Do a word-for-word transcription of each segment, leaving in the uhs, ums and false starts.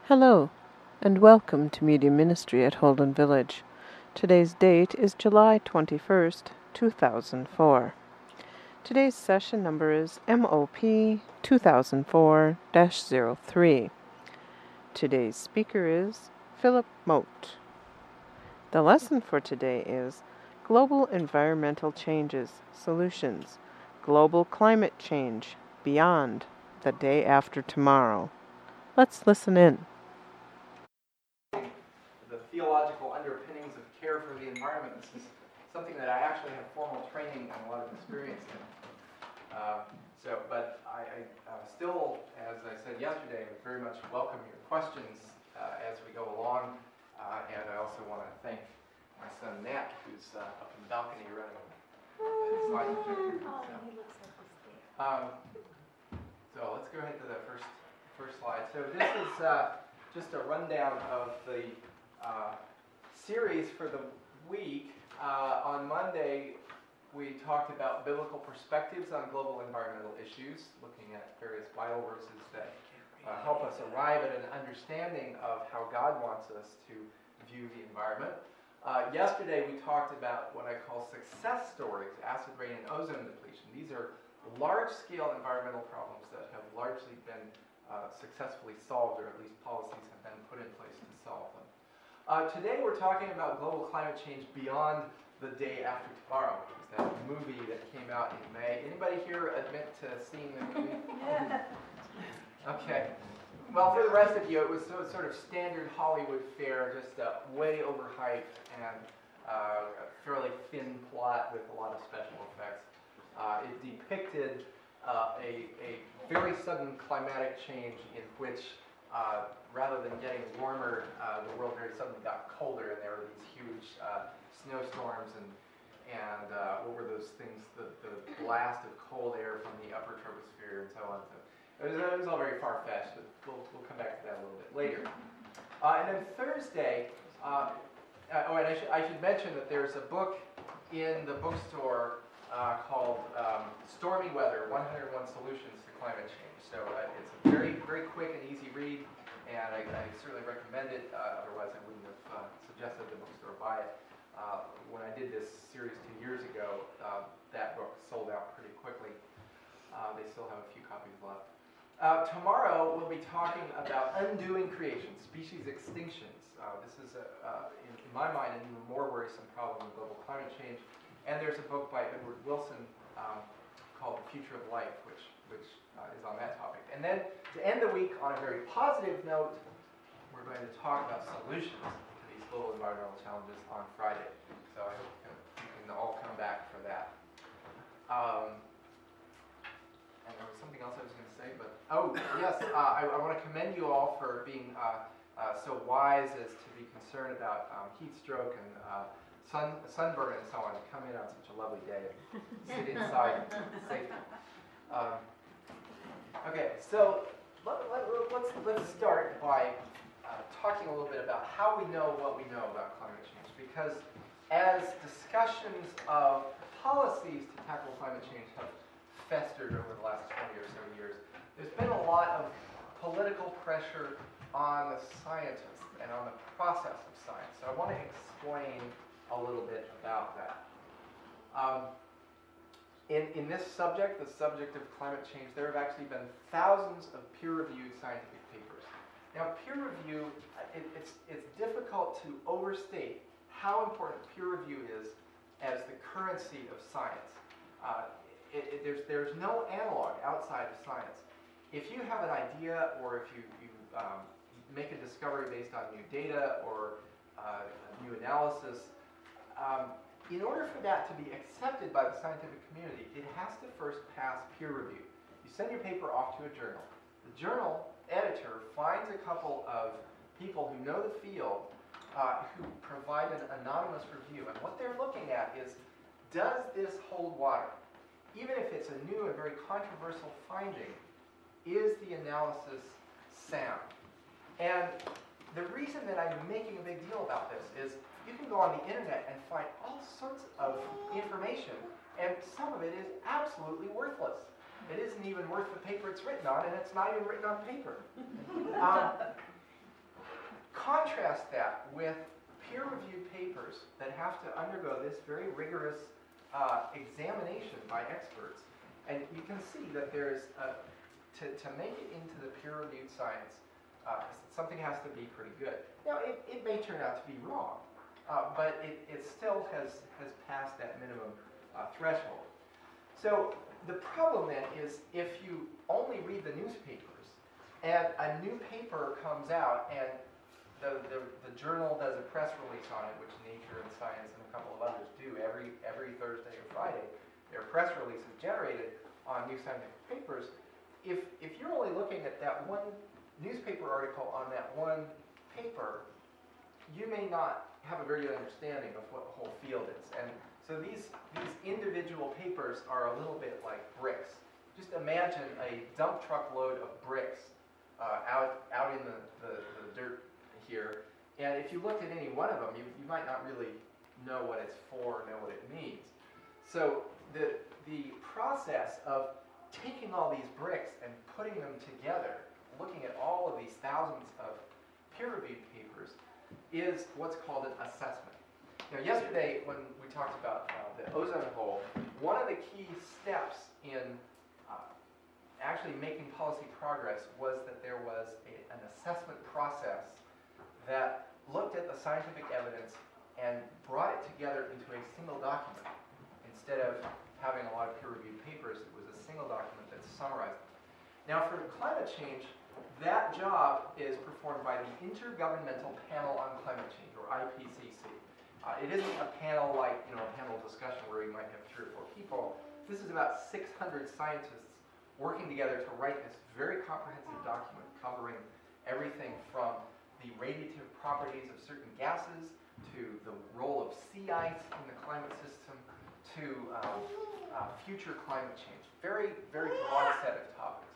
Hello, and welcome to Media Ministry at Holden Village. Today's date is July twenty-first, two thousand four. Today's session number is M O P two thousand four dash zero three. Today's speaker is Philip Mote. The lesson for today is Global Environmental Changes Solutions, Global Climate Change Beyond the Day After Tomorrow. Let's listen in. The theological underpinnings of care for the environment. This is something that I actually have formal training and a lot of experience in. Uh, so, but I, I uh, still, as I said yesterday, very much welcome your questions uh, as we go along. Uh, and I also want to thank my son Nat, who's uh, up in the balcony running the slide projector. So, um, so let's go ahead to the first first slide. So this is uh, just a rundown of the uh, series for the week. Uh, on Monday, we talked about biblical perspectives on global environmental issues, looking at various Bible verses that uh, help us arrive at an understanding of how God wants us to view the environment. Uh, yesterday, we talked about what I call success stories, acid rain and ozone depletion. These are large-scale environmental problems that have largely been uh, successfully solved, or at least policies have been put in place to solve them. Uh, today, we're talking about global climate change beyond the day after tomorrow, which is that movie that came out in May. Anybody here admit to seeing the movie? Okay. Well, for the rest of you, it was so, sort of standard Hollywood fare, just uh, way overhyped and uh, a fairly thin plot with a lot of special effects. Uh, it depicted uh, a, a very sudden climatic change in which, uh, rather than getting warmer, uh, the world very suddenly got colder, and there were these huge uh, snowstorms and and uh, what were those things? The, the blast of cold air from the upper troposphere and so on. So it was, it was all very far-fetched, but we'll, we'll come back to that a little bit later. Uh, and then Thursday, uh, uh, oh, and I, sh- I should mention that there's a book in the bookstore uh, called um, Stormy Weather, one hundred one Solutions to Climate Change. So uh, it's a very, very quick and easy read, and I, I certainly recommend it. Uh, otherwise, I wouldn't have uh, suggested the bookstore buy it. Uh, when I did this series two years ago, uh, that book sold out pretty quickly. Uh, they still have a few copies left. Uh, tomorrow, we'll be talking about undoing creation, species extinctions. Uh, this is, a, uh, in, in my mind, an even more worrisome problem than global climate change. And there's a book by Edward Wilson um, called The Future of Life, which, which uh, is on that topic. And then, to end the week on a very positive note, we're going to talk about solutions to these global environmental challenges on Friday. So I hope you can, you can all come back for that. Um, and there was something else I was going to say, but oh yes, uh, I, I want to commend you all for being uh, uh, so wise as to be concerned about um, heat stroke and uh, sun sunburn and so on. To come in on such a lovely day and sit inside safely. Um, okay, so let, let, let's let's start by uh, talking a little bit about how we know what we know about climate change, because as discussions of policies to tackle climate change have festered over the last twenty or so years, there's been a lot of political pressure on the scientists and on the process of science. So I want to explain a little bit about that. Um, in, in this subject, the subject of climate change, there have actually been thousands of peer-reviewed scientific papers. Now, peer review, it, it's, it's difficult to overstate how important peer review is as the currency of science. Uh, it, it, there's, there's no analog outside of science. If you have an idea, or if you, you um, make a discovery based on new data or uh, new analysis, um, in order for that to be accepted by the scientific community, it has to first pass peer review. You send your paper off to a journal. The journal editor finds a couple of people who know the field uh, who provide an anonymous review. And what they're looking at is, does this hold water? Even if it's a new and very controversial finding, is the analysis sound? And the reason that I'm making a big deal about this is you can go on the internet and find all sorts of information, and some of it is absolutely worthless. It isn't even worth the paper it's written on, and it's not even written on paper. Um, contrast that with peer-reviewed papers that have to undergo this very rigorous uh, examination by experts. And you can see that there's, a, to, to make it into the peer-reviewed science, uh, something has to be pretty good. Now, it, it may turn out to be wrong, uh, but it, it still has, has passed that minimum uh, threshold. So the problem then is if you only read the newspapers and a new paper comes out and the, the, the journal does a press release on it, which Nature and Science and a couple of others do every, every Thursday or Friday, there are press releases generated on new scientific papers. If, if you're only looking at that one newspaper article on that one paper, you may not have a very good understanding of what the whole field is. And so these, these individual papers are a little bit like bricks. Just imagine a dump truck load of bricks uh, out, out in the, the, the dirt here. And if you looked at any one of them, you, you might not really know what it's for or know what it means. So the, the process of taking all these bricks and putting them together, looking at all of these thousands of peer-reviewed papers, is what's called an assessment. Now, yesterday when we talked about uh, the ozone hole, one of the key steps in uh, actually making policy progress was that there was a, an assessment process that looked at the scientific evidence and brought it together into a single document. Instead of having a lot of peer-reviewed papers, it was a single document that summarized it. Now, for climate change, that job is performed by the Intergovernmental Panel on Climate Change, or I P C C. Uh, it isn't a panel like, you know, a panel discussion where you might have three or four people. This is about six hundred scientists working together to write this very comprehensive document covering everything from the radiative properties of certain gases to the role of sea ice in the climate system to um, uh, future climate change. Very, very broad set of topics.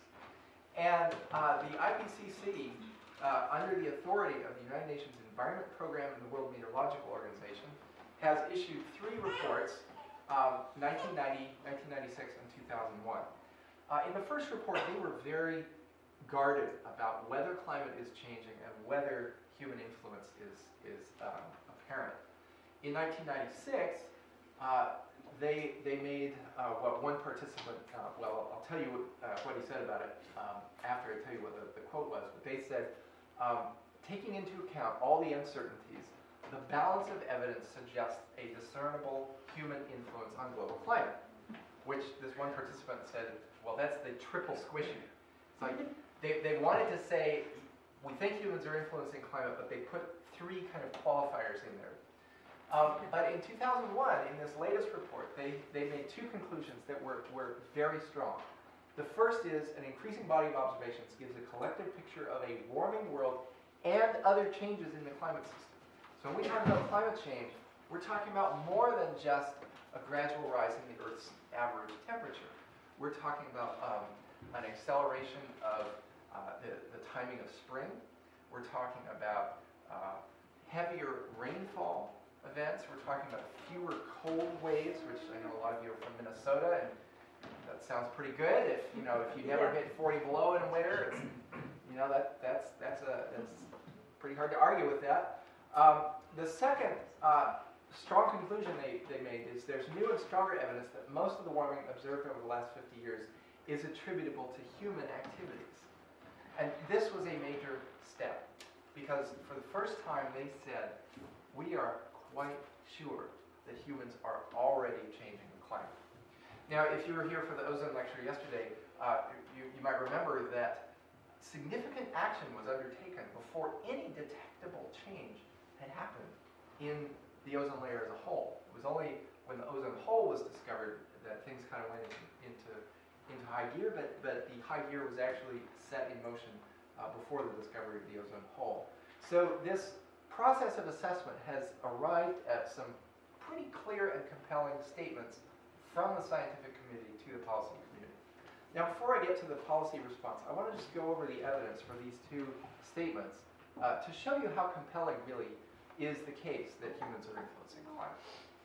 And uh, the I P C C, uh, under the authority of the United Nations Environment Program and the World Meteorological Organization, has issued three reports, um, nineteen ninety, nineteen ninety-six, and two thousand one. Uh, in the first report, they were very guarded about whether climate is changing and whether human influence is, is um, apparent. In nineteen ninety-six, uh, they, they made uh, what one participant, uh, well, I'll tell you what, uh, what he said about it um, after I tell you what the, the quote was, but they said, um, taking into account all the uncertainties, the balance of evidence suggests a discernible human influence on global climate, which this one participant said, well, that's the triple squishy. It's like they, they wanted to say, we think humans are influencing climate, but they put three kind of qualifiers in there. Um, but in two thousand one, in this latest report, they, they made two conclusions that were, were very strong. The first is an increasing body of observations gives a collective picture of a warming world and other changes in the climate system. So when we talk about climate change, we're talking about more than just a gradual rise in the Earth's average temperature. We're talking about um, an acceleration of uh, the, the timing of spring. We're talking about uh, heavier rainfall events. We're talking about fewer cold waves, which I know a lot of you are from Minnesota, and that sounds pretty good. If you know, if you never hit forty below in winter, it's, you know that that's that's a that's pretty hard to argue with that. Um, the second uh, strong conclusion they, they made is there's new and stronger evidence that most of the warming observed over the last fifty years is attributable to human activities. And this was a major step because for the first time they said we are quite sure that humans are already changing the climate. Now, if you were here for the ozone lecture yesterday, uh, you, you might remember that significant action was undertaken before any detectable change had happened in the ozone layer as a whole. It was only when the ozone hole was discovered that things kind of went into, into, into high gear, but, but the high gear was actually set in motion uh, before the discovery of the ozone hole. So this process of assessment has arrived at some pretty clear and compelling statements from the scientific community to the policy community. Now, before I get to the policy response, I want to just go over the evidence for these two statements uh, to show you how compelling really is the case that humans are influencing climate.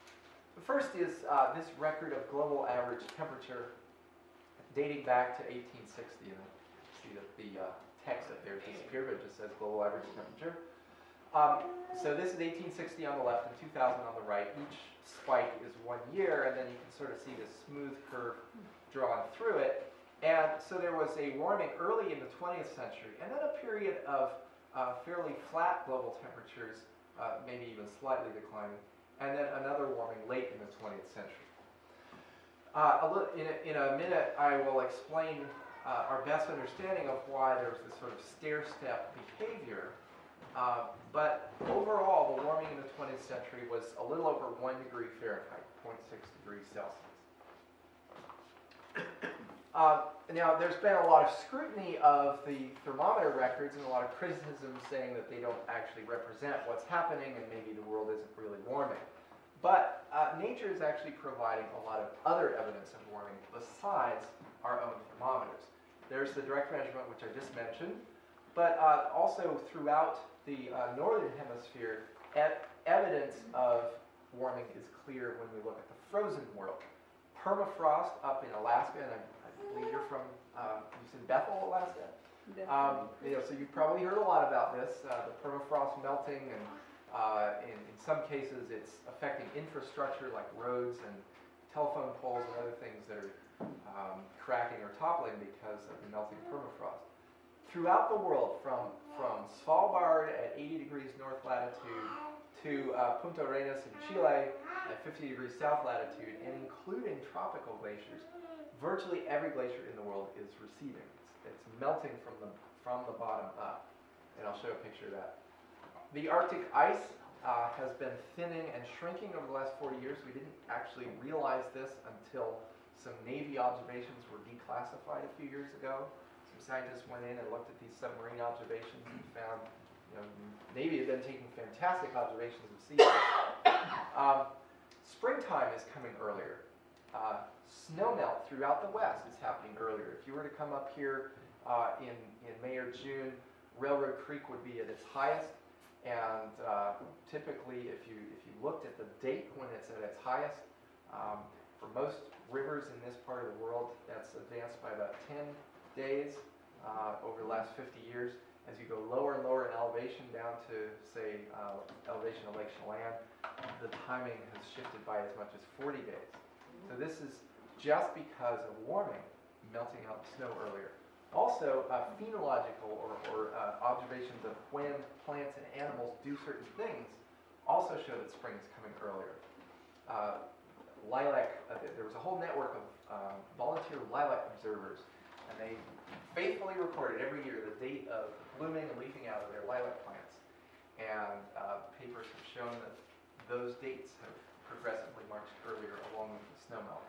The first is uh, this record of global average temperature dating back to eighteen sixty. And I see that the uh, text up there disappeared, but it just says global average temperature. Um, so this is eighteen sixty on the left and two thousand on the right. Each spike is one year, and then you can sort of see this smooth curve drawn through it. And so there was a warming early in the twentieth century, and then a period of uh, fairly flat global temperatures, uh, maybe even slightly declining, and then another warming late in the twentieth century. Uh, a little, in, a, in a minute, I will explain uh, our best understanding of why there was this sort of stair-step behavior. Uh, but overall, the warming in the twentieth century was a little over one degree Fahrenheit, zero point six degrees Celsius. Uh, now, there's been a lot of scrutiny of the thermometer records and a lot of criticism saying that they don't actually represent what's happening and maybe the world isn't really warming. But uh, nature is actually providing a lot of other evidence of warming besides our own thermometers. There's the direct measurement, which I just mentioned, but uh, also throughout the uh, northern hemisphere, e- evidence of warming is clear when we look at the frozen world. Permafrost up in Alaska, and I, I believe you're from, uh, you said Bethel, Alaska? Um, you know, so you've probably heard a lot about this, uh, the permafrost melting, and uh, in, in some cases it's affecting infrastructure like roads and telephone poles and other things that are um, cracking or toppling because of the melting permafrost. Throughout the world, from, from Svalbard at eighty degrees north latitude to uh, Punta Arenas in Chile at fifty degrees south latitude, and including tropical glaciers, virtually every glacier in the world is receding. It's, it's melting from the, from the bottom up. And I'll show a picture of that. The Arctic ice uh, has been thinning and shrinking over the last forty years. We didn't actually realize this until some Navy observations were declassified a few years ago. Scientists went in and looked at these submarine observations and found, you know, Navy had been taking fantastic observations of sea ice. Um, springtime is coming earlier. Uh, snowmelt throughout the west is happening earlier. If you were to come up here uh, in, in May or June, Railroad Creek would be at its highest, and uh, typically if you, if you looked at the date when it's at its highest, um, for most rivers in this part of the world, that's advanced by about ten days uh, over the last fifty years. As you go lower and lower in elevation down to, say, uh, elevation of Lake Chelan, the timing has shifted by as much as forty days. So this is just because of warming, melting out the snow earlier. Also, uh, phenological or, or uh, observations of when plants and animals do certain things also show that spring is coming earlier. Uh, lilac, uh, there was a whole network of uh, volunteer lilac observers, and they faithfully recorded every year the date of blooming and leafing out of their lilac plants. And uh, papers have shown that those dates have progressively marched earlier along with the snowmelt.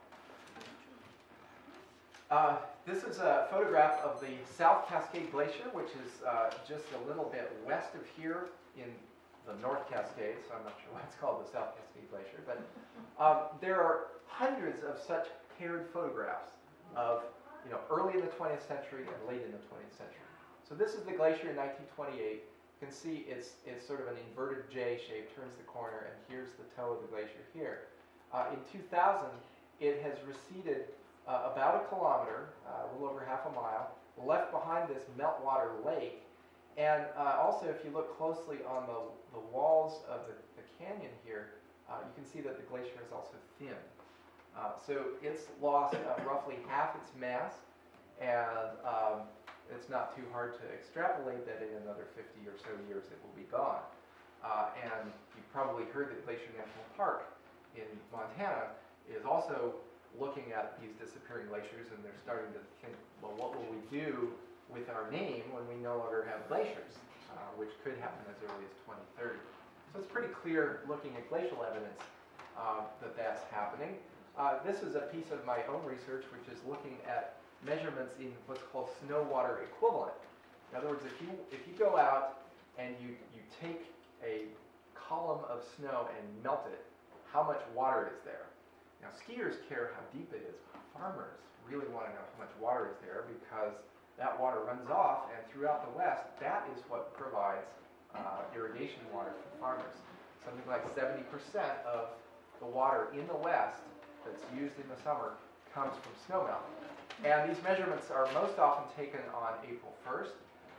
Uh, this is a photograph of the South Cascade Glacier, which is uh, just a little bit west of here in the North Cascades, so I'm not sure why it's called the South Cascade Glacier, but um, there are hundreds of such paired photographs of, you know, early in the twentieth century and late in the twentieth century. So this is the glacier in nineteen twenty-eight. You can see it's, it's sort of an inverted J shape, turns the corner, and here's the toe of the glacier here. Uh, in two thousand, it has receded uh, about a kilometer, uh, a little over half a mile, left behind this meltwater lake. And uh, also, if you look closely on the, the walls of the, the canyon here, uh, you can see that the glacier is also thin. Uh, so it's lost uh, roughly half its mass, and um, it's not too hard to extrapolate that in another fifty or so years it will be gone. Uh, and you've probably heard that Glacier National Park in Montana is also looking at these disappearing glaciers, and they're starting to think, well, what will we do with our name when we no longer have glaciers, uh, which could happen as early as twenty thirty. So it's pretty clear, looking at glacial evidence, uh, that that's happening. Uh, this is a piece of my own research, which is looking at measurements in what's called snow water equivalent. In other words, if you if you go out and you, you take a column of snow and melt it, how much water is there? Now, skiers care how deep it is, but farmers really want to know how much water is there, because that water runs off, and throughout the West, that is what provides uh, irrigation water for farmers. Something like seventy percent of the water in the West that's used in the summer comes from snowmelt. And these measurements are most often taken on April first.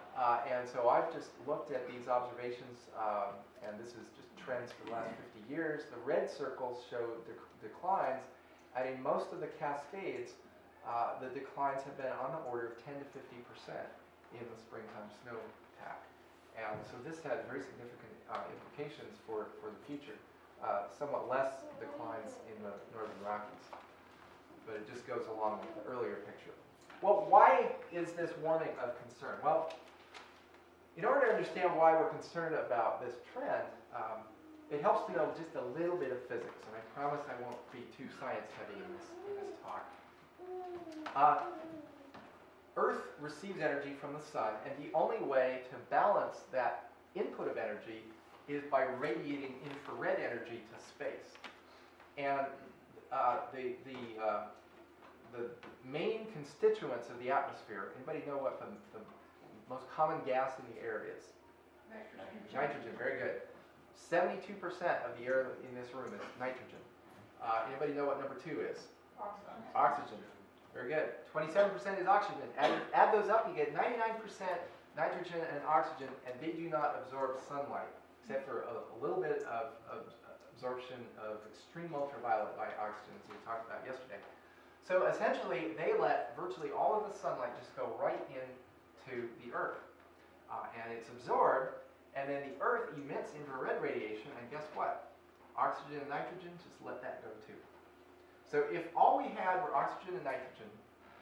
Uh, and so I've just looked at these observations, um, and this is just trends for the last fifty years. The red circles show dec declines, and in most of the Cascades, uh, the declines have been on the order of ten to fifty percent in the springtime snowpack. And so this has very significant uh, implications for, for the future. Uh, somewhat less declines in the northern Rockies, but it just goes along with the earlier picture. Well, why is this warming of concern? Well, in order to understand why we're concerned about this trend, um, it helps to know just a little bit of physics, and I promise I won't be too science heavy in this, in this talk. Uh, Earth receives energy from the sun, and the only way to balance that input of energy is by radiating infrared energy to space. And uh, the, the, uh, the main constituents of the atmosphere, anybody know what the, the most common gas in the air is? Nitrogen. Nitrogen, very good. seventy-two percent of the air in this room is nitrogen. Uh, anybody know what number two is? Oxygen. Oxygen. Very good. twenty-seven percent is oxygen. Add, add those up, you get ninety-nine percent nitrogen and oxygen, and they do not absorb sunlight, except for a, a little bit of, of absorption of extreme ultraviolet by oxygen, as we talked about yesterday. So essentially, they let virtually all of the sunlight just go right into the Earth. Uh, and it's absorbed, and then the Earth emits infrared radiation, and guess what? Oxygen and nitrogen, just let that go too. So if all we had were oxygen and nitrogen,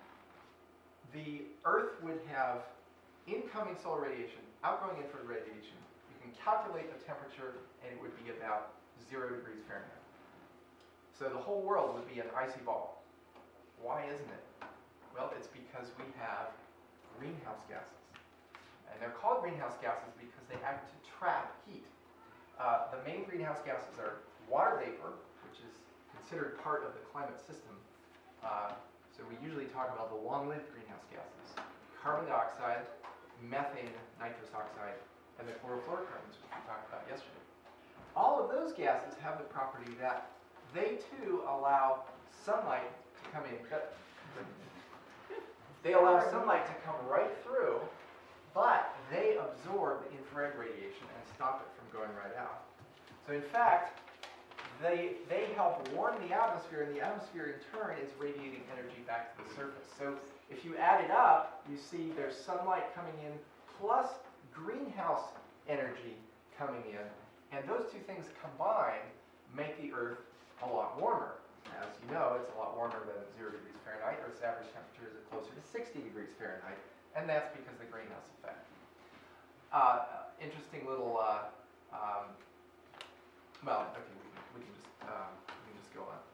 the Earth would have incoming solar radiation, outgoing infrared radiation. You can calculate the temperature, and it would be about zero degrees Fahrenheit. So the whole world would be an icy ball. Why isn't it? Well, it's because we have greenhouse gases. And they're called greenhouse gases because they act to trap heat. Uh, the main greenhouse gases are water vapor, which is considered part of the climate system. Uh, so we usually talk about the long-lived greenhouse gases. Carbon dioxide, methane, nitrous oxide, and the chlorofluorocarbons, which we talked about yesterday. All of those gases have the property that they too allow sunlight to come in. They allow sunlight to come right through, but they absorb the infrared radiation and stop it from going right out. So in fact, they, they help warm the atmosphere, and the atmosphere in turn is radiating energy back to the surface. So if you add it up, you see there's sunlight coming in plus greenhouse energy coming in, and those two things combined make the Earth a lot warmer. As you know, it's a lot warmer than zero degrees Fahrenheit. Earth's average temperature is closer to sixty degrees Fahrenheit, and that's because of the greenhouse effect. Uh, interesting little, uh, um, well, okay, we can, we can just um, we can just go on.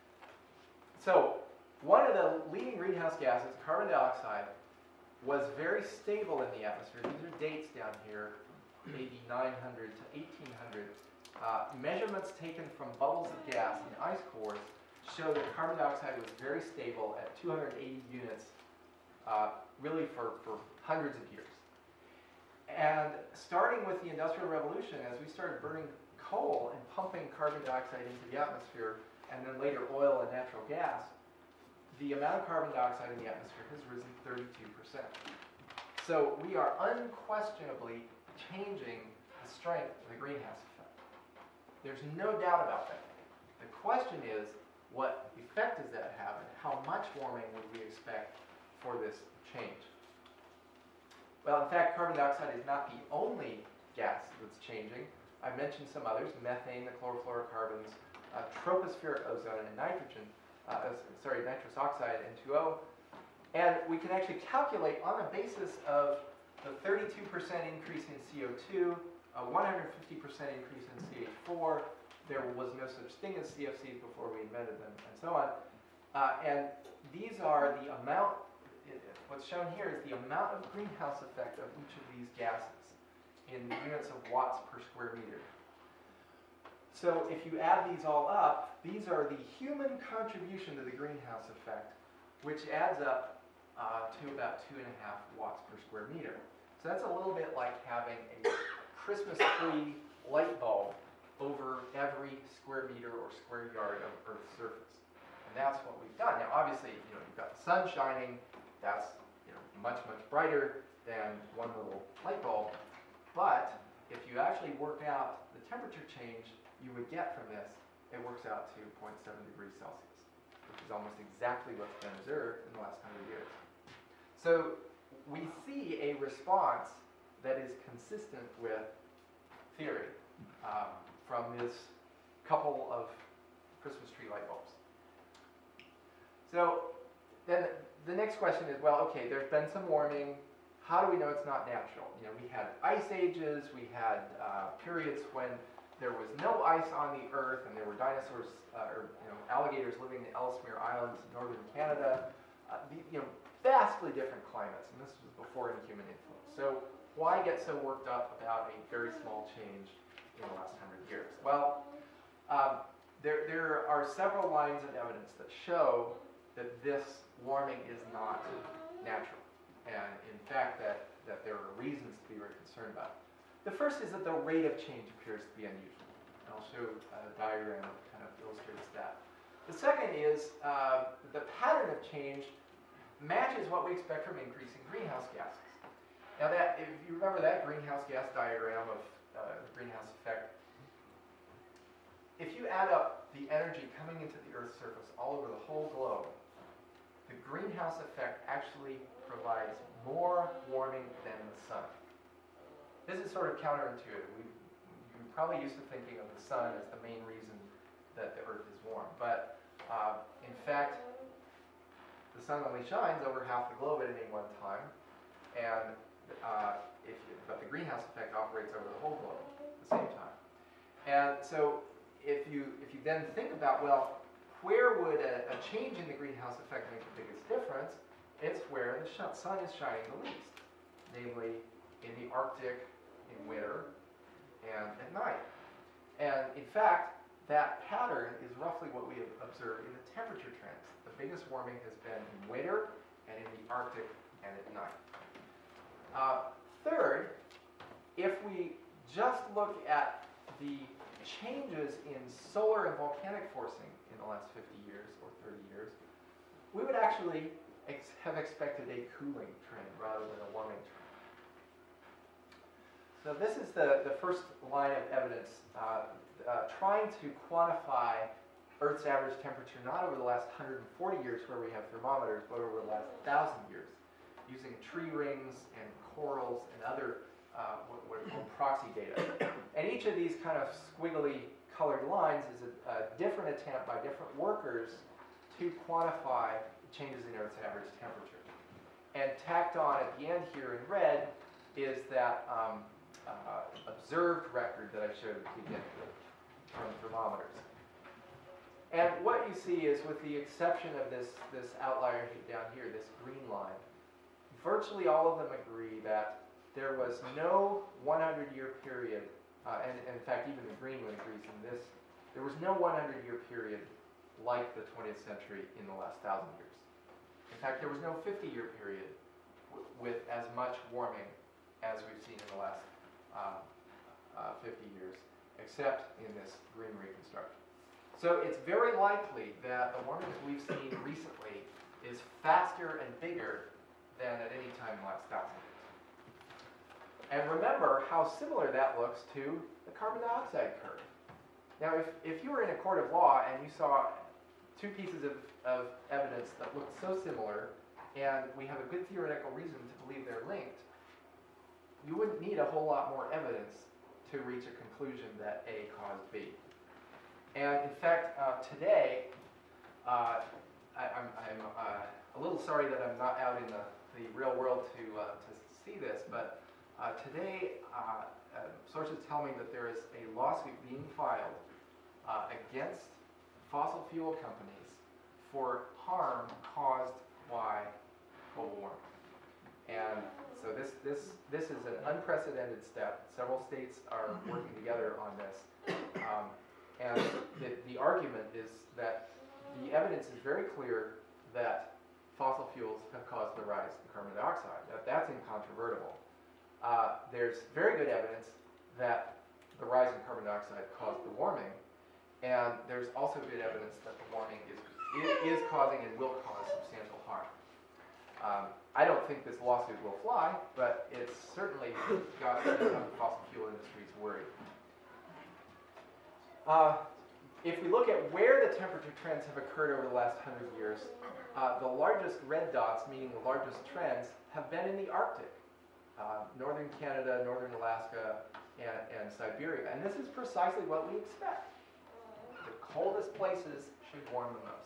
So, one of the leading greenhouse gases, carbon dioxide, was very stable in the atmosphere. These are dates down here, A D nine hundred to eighteen hundred. Uh, measurements taken from bubbles of gas in ice cores show that carbon dioxide was very stable at two hundred eighty units, uh, really for, for hundreds of years. And starting with the Industrial Revolution, as we started burning coal and pumping carbon dioxide into the atmosphere, and then later oil and natural gas, the amount of carbon dioxide in the atmosphere has risen thirty-two percent. So we are unquestionably changing the strength of the greenhouse effect. There's no doubt about that. The question is, what effect does that have, and how much warming would we expect for this change? Well, in fact, carbon dioxide is not the only gas that's changing. I mentioned some others: methane, the chlorofluorocarbons, uh, tropospheric ozone, and nitrogen. Uh, sorry, nitrous oxide, N two O. And we can actually calculate on the basis of the thirty-two percent increase in C O two, a one hundred fifty percent increase in C H four. There was no such thing as C F Cs before we invented them, and so on. Uh, and these are the amount, what's shown here is the amount of greenhouse effect of each of these gases in units of watts per square meter. So if you add these all up, these are the human contribution to the greenhouse effect, which adds up uh, to about two and a half watts per square meter. So that's a little bit like having a Christmas tree light bulb over every square meter or square yard of Earth's surface. And that's what we've done. Now obviously, you know, you've got the sun shining, that's, you know, much, much brighter. than one little light bulb. But if you actually work out the temperature change you would get from this, it works out to zero point seven degrees Celsius, which is almost exactly what's been observed in the last hundred years. So we see a response that is consistent with theory um, from this couple of Christmas tree light bulbs. So then the next question is, well, okay, there's been some warming. How do we know it's not natural? You know, we had ice ages, we had uh, periods when there was no ice on the earth and there were dinosaurs, uh, or you know, alligators living in Ellesmere Islands in northern Canada. Uh, the, you know, vastly different climates, and this was before any human influence. So why get so worked up about a very small change in the last hundred years? Well, um, there, there are several lines of evidence that show that this warming is not natural, and in fact that, that there are reasons to be very concerned about it. The first is that the rate of change appears to be unusual. And I'll show a diagram that kind of illustrates that. The second is uh, the pattern of change matches what we expect from increasing greenhouse gases. Now that, if you remember that greenhouse gas diagram of uh, the greenhouse effect, if you add up the energy coming into the Earth's surface all over the whole globe, the greenhouse effect actually provides more warming than the sun. This is sort of counterintuitive. We, you're probably used to thinking of the sun as the main reason that the Earth is warm. But uh, in fact, the sun only shines over half the globe at any one time, and uh, if you, but the greenhouse effect operates over the whole globe at the same time. And so if you, if you then think about, well, where would a, a change in the greenhouse effect make the biggest difference? It's where the sun is shining the least, namely in the Arctic in winter and at night. And in fact, that pattern is roughly what we have observed in the temperature trends. The biggest warming has been in winter and in the Arctic and at night. Uh, third, if we just look at the changes in solar and volcanic forcing in the last fifty years or thirty years, we would actually ex- have expected a cooling trend rather than a warming trend. So this is the, the first line of evidence uh, uh, trying to quantify Earth's average temperature not over the last one hundred forty years where we have thermometers, but over the last one thousand years, using tree rings and corals and other uh, what, what are called proxy data. And each of these kind of squiggly colored lines is a, a different attempt by different workers to quantify changes in Earth's average temperature. And tacked on at the end here in red is that um, uh, observed record that I showed at the beginning from thermometers. And what you see is, with the exception of this, this outlier down here, this green line, virtually all of them agree that there was no hundred year period, uh, and, and in fact even the green one agrees in this, there was no hundred year period like the twentieth century in the last thousand years. In fact, there was no fifty year period w- with as much warming as we've seen in the last uh, uh, fifty years, except in this green reconstruction. So it's very likely that the warming that we've seen recently is faster and bigger than at any time in the last thousand years. And remember how similar that looks to the carbon dioxide curve. Now, if, if you were in a court of law and you saw two pieces of, of evidence that look so similar, and we have a good theoretical reason to believe they're linked, you wouldn't need a whole lot more evidence to reach a conclusion that A caused B. And in fact, uh, today, uh, I, I'm, I'm uh, a little sorry that I'm not out in the, the real world to, uh, to see this, but uh, today uh, uh, sources tell me that there is a lawsuit being filed uh, against fossil fuel companies for harm caused by global warming. And so this, this, this is an unprecedented step. Several states are working together on this. Um, and the, the argument is that the evidence is very clear that fossil fuels have caused the rise in carbon dioxide. That, that's incontrovertible. Uh, there's very good evidence that the rise in carbon dioxide caused the warming, and there's also good evidence that the warming is, is, is causing and will cause substantial harm. Um, I don't think this lawsuit will fly, but it's certainly got the fossil fuel industries worried. Uh, if we look at where the temperature trends have occurred over the last hundred years, uh, the largest red dots, meaning the largest trends, have been in the Arctic. Uh, northern Canada, northern Alaska, and, and Siberia. And this is precisely what we expect. The coldest places should warm the most.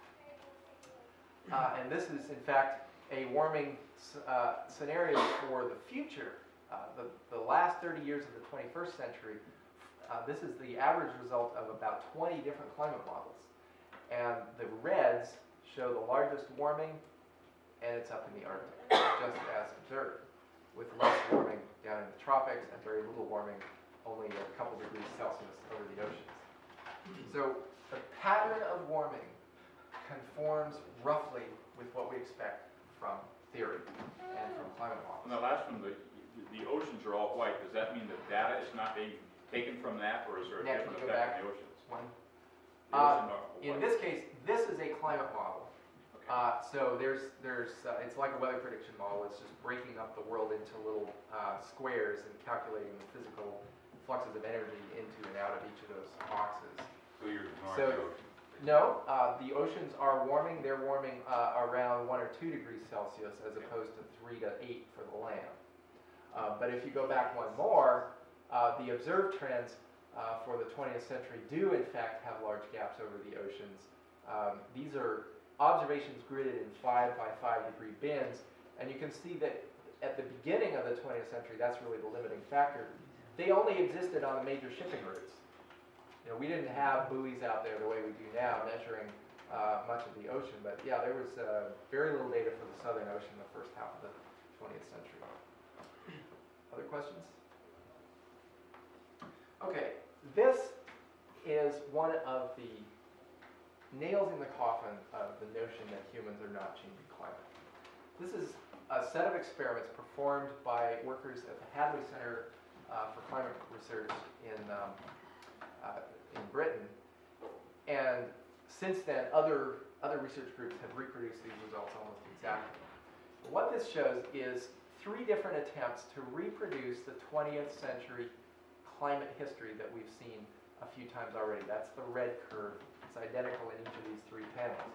Uh, and this is, in fact, a warming uh, scenario for the future. Uh, the, the last thirty years of the twenty-first century, uh, this is the average result of about twenty different climate models. And the reds show the largest warming, and it's up in the Arctic, just as observed, with less warming down in the tropics and very little warming, only a couple degrees Celsius over the oceans. So the pattern of warming conforms roughly with what we expect from theory and from climate models. And the last one, the, the oceans are all white. Does that mean the data is not being taken from that, or is there a Now, different can you go effect back in the oceans? one? The Uh, ocean are In white. this case, this is a climate model. Okay. Uh, so there's, there's, uh, it's like a weather prediction model. It's just breaking up the world into little uh, squares and calculating the physical fluxes of energy into and out of each of those boxes. So you're ignoring So- the ocean. No, uh, the oceans are warming. They're warming uh, around one or two degrees Celsius as opposed to three to eight for the land. Uh, but if you go back one more, uh, the observed trends uh, for the twentieth century do in fact have large gaps over the oceans. Um, these are observations gridded in five by five degree bins, and you can see that at the beginning of the twentieth century, that's really the limiting factor. They only existed on the major shipping routes. You know, we didn't have buoys out there the way we do now, measuring uh, much of the ocean. But yeah, there was uh, very little data for the Southern Ocean in the first half of the twentieth century. Other questions? Okay, this is one of the nails in the coffin of the notion that humans are not changing climate. This is a set of experiments performed by workers at the Hadley Center uh, for Climate Research in um, uh, in Britain, and since then other other research groups have reproduced these results almost exactly. What this shows is three different attempts to reproduce the twentieth century climate history that we've seen a few times already. That's the red curve. It's identical in each of these three panels.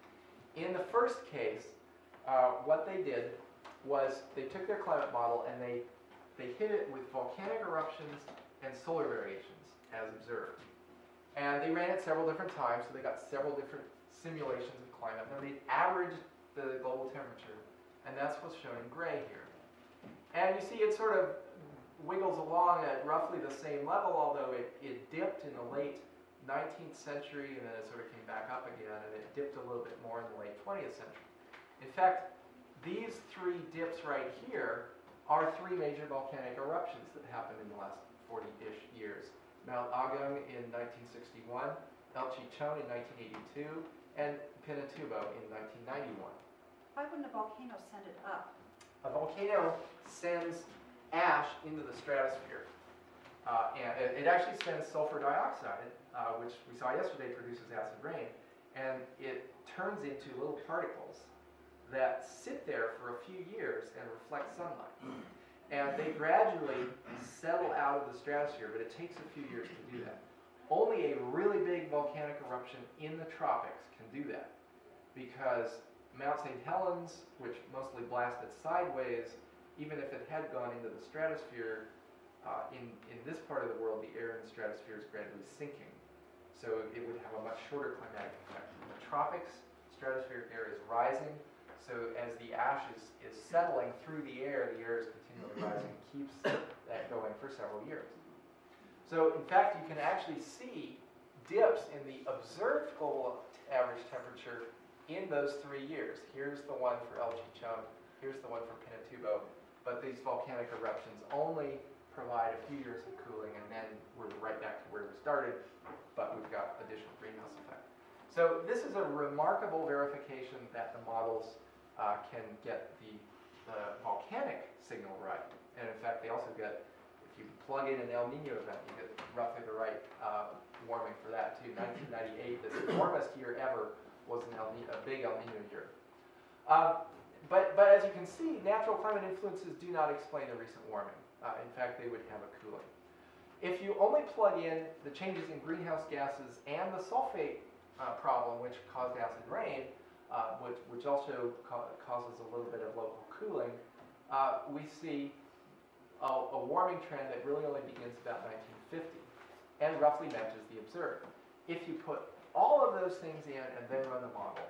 In the first case, uh, what they did was they took their climate model and they they hit it with volcanic eruptions and solar variations as observed. And they ran it several different times, so they got several different simulations of climate. And then they averaged the global temperature, and that's what's shown in gray here. And you see it sort of wiggles along at roughly the same level, although it, it dipped in the late nineteenth century, and then it sort of came back up again, and it dipped a little bit more in the late twentieth century. In fact, these three dips right here are three major volcanic eruptions that happened in the last forty-ish years. Mount Agung in nineteen sixty-one, El Chichon in nineteen eighty-two, and Pinatubo in nineteen ninety-one. Why wouldn't a volcano send it up? A volcano sends ash into the stratosphere. Uh, and it, it actually sends sulfur dioxide, uh, which we saw yesterday produces acid rain, and it turns into little particles that sit there for a few years and reflect sunlight. And they gradually settle out of the stratosphere, but it takes a few years to do that. Only a really big volcanic eruption in the tropics can do that, because Mount Saint Helens, which mostly blasted sideways, even if it had gone into the stratosphere, uh, in, in this part of the world, the air in the stratosphere is gradually sinking. So it would have a much shorter climatic effect. In the tropics, stratospheric air is rising, so as the ash is, is settling through the air, the air is continually rising and keeps that going for several years. So in fact, you can actually see dips in the observed global average temperature in those three years. Here's the one for El Chichon, here's the one for Pinatubo, but these volcanic eruptions only provide a few years of cooling, and then we're right back to where we started, but we've got additional greenhouse effect. So this is a remarkable verification that the models uh, can get the, the volcanic signal right. And in fact, they also get, if you plug in an El Nino event, you get roughly the right uh, warming for that too. nineteen ninety-eight, the warmest year ever, was an El Nino, a big El Nino year. Uh, but, but as you can see, natural climate influences do not explain the recent warming. Uh, in fact, they would have a cooling. If you only plug in the changes in greenhouse gases and the sulfate uh, problem, which caused acid rain, uh, which, which also ca causes a little bit of local cooling, uh, we see a, a warming trend that really only begins about nineteen fifty and roughly matches the observed. If you put all of those things in and then run the model,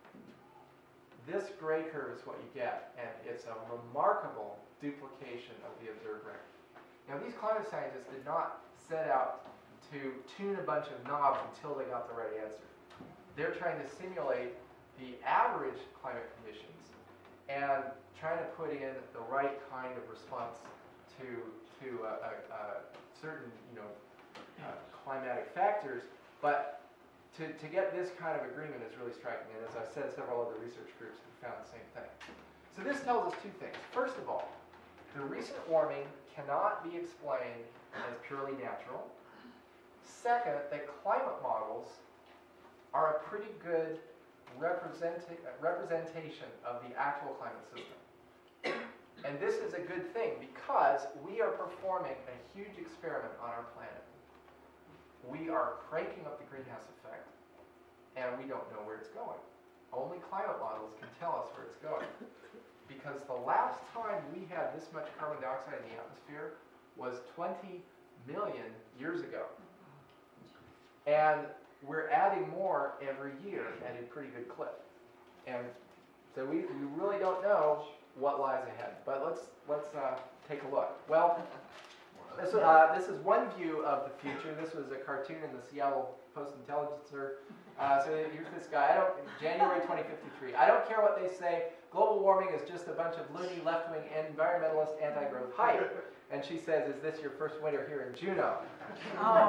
this gray curve is what you get, and it's a remarkable duplication of the observed record. Now, these climate scientists did not set out to tune a bunch of knobs until they got the right answer. They're trying to simulate the average climate conditions and trying to put in the right kind of response to, to uh, uh, uh, certain, you know, uh, climatic factors, but To, to get this kind of agreement is really striking, and as I said, several other research groups have found the same thing. So this tells us two things. First of all, the recent warming cannot be explained as purely natural. Second, that climate models are a pretty good representa- representation of the actual climate system. And this is a good thing because we are performing a huge experiment on our planet. We are cranking up the greenhouse effect, and we don't know where it's going. Only climate models can tell us where it's going. Because the last time we had this much carbon dioxide in the atmosphere was twenty million years ago. And we're adding more every year at a pretty good clip. And so we, we really don't know what lies ahead. But let's, let's uh, take a look. Well, This, uh, this is one view of the future. This was a cartoon in the Seattle Post-Intelligencer. Uh, so here's this guy. I don't, January twenty fifty-three. I don't care what they say. Global warming is just a bunch of loony, left-wing, environmentalist, anti-growth hype. And she says, "Is this your first winter here in Juneau?" Oh.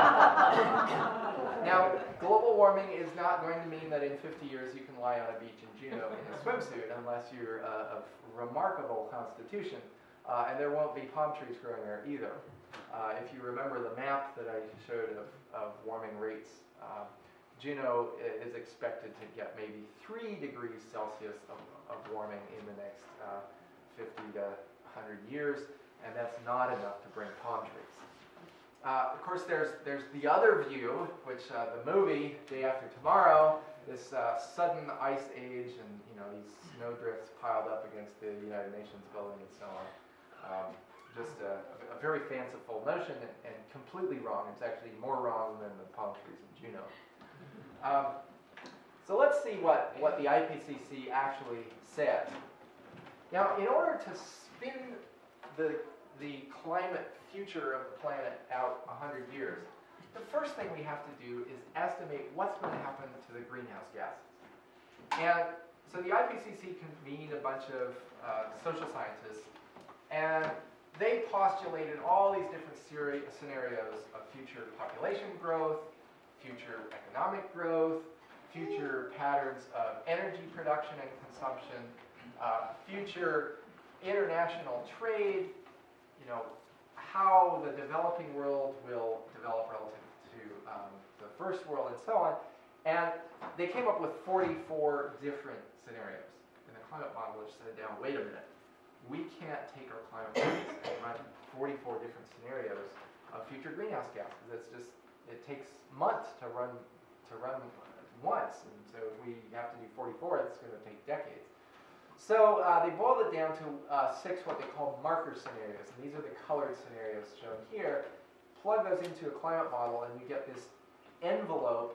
Now, global warming is not going to mean that in fifty years you can lie on a beach in Juneau in a swimsuit, unless you're uh, of remarkable constitution. Uh, and there won't be palm trees growing there either. Uh, if you remember the map that I showed of, of warming rates, uh, Juneau is expected to get maybe three degrees Celsius of, of warming in the next uh, fifty to one hundred years, and that's not enough to bring palm trees. Uh, of course, there's, there's the other view, which uh, the movie, Day After Tomorrow, this uh, sudden ice age and, you know, these snowdrifts piled up against the United Nations building and so on. Um, just a, a very fanciful notion and, and completely wrong. It's actually more wrong than the palm trees in Juneau. Um, so let's see what, what the I P C C actually says. Now, in order to spin the, the climate future of the planet out one hundred years, the first thing we have to do is estimate what's going to happen to the greenhouse gases. And so the I P C C convened a bunch of uh, social scientists, and they postulated all these different scenarios of future population growth, future economic growth, future patterns of energy production and consumption, uh, future international trade, you know, how the developing world will develop relative to um, the first world and so on. And they came up with forty-four different scenarios. And the climate modelers said, now, wait a minute. We can't take our climate models and run forty-four different scenarios of future greenhouse gases. It's just, it takes months to run to run once, and so if we have to do forty-four, it's going to take decades. So uh, they boiled it down to uh, six what they call marker scenarios, and these are the colored scenarios shown here. Plug those into a climate model, and we get this envelope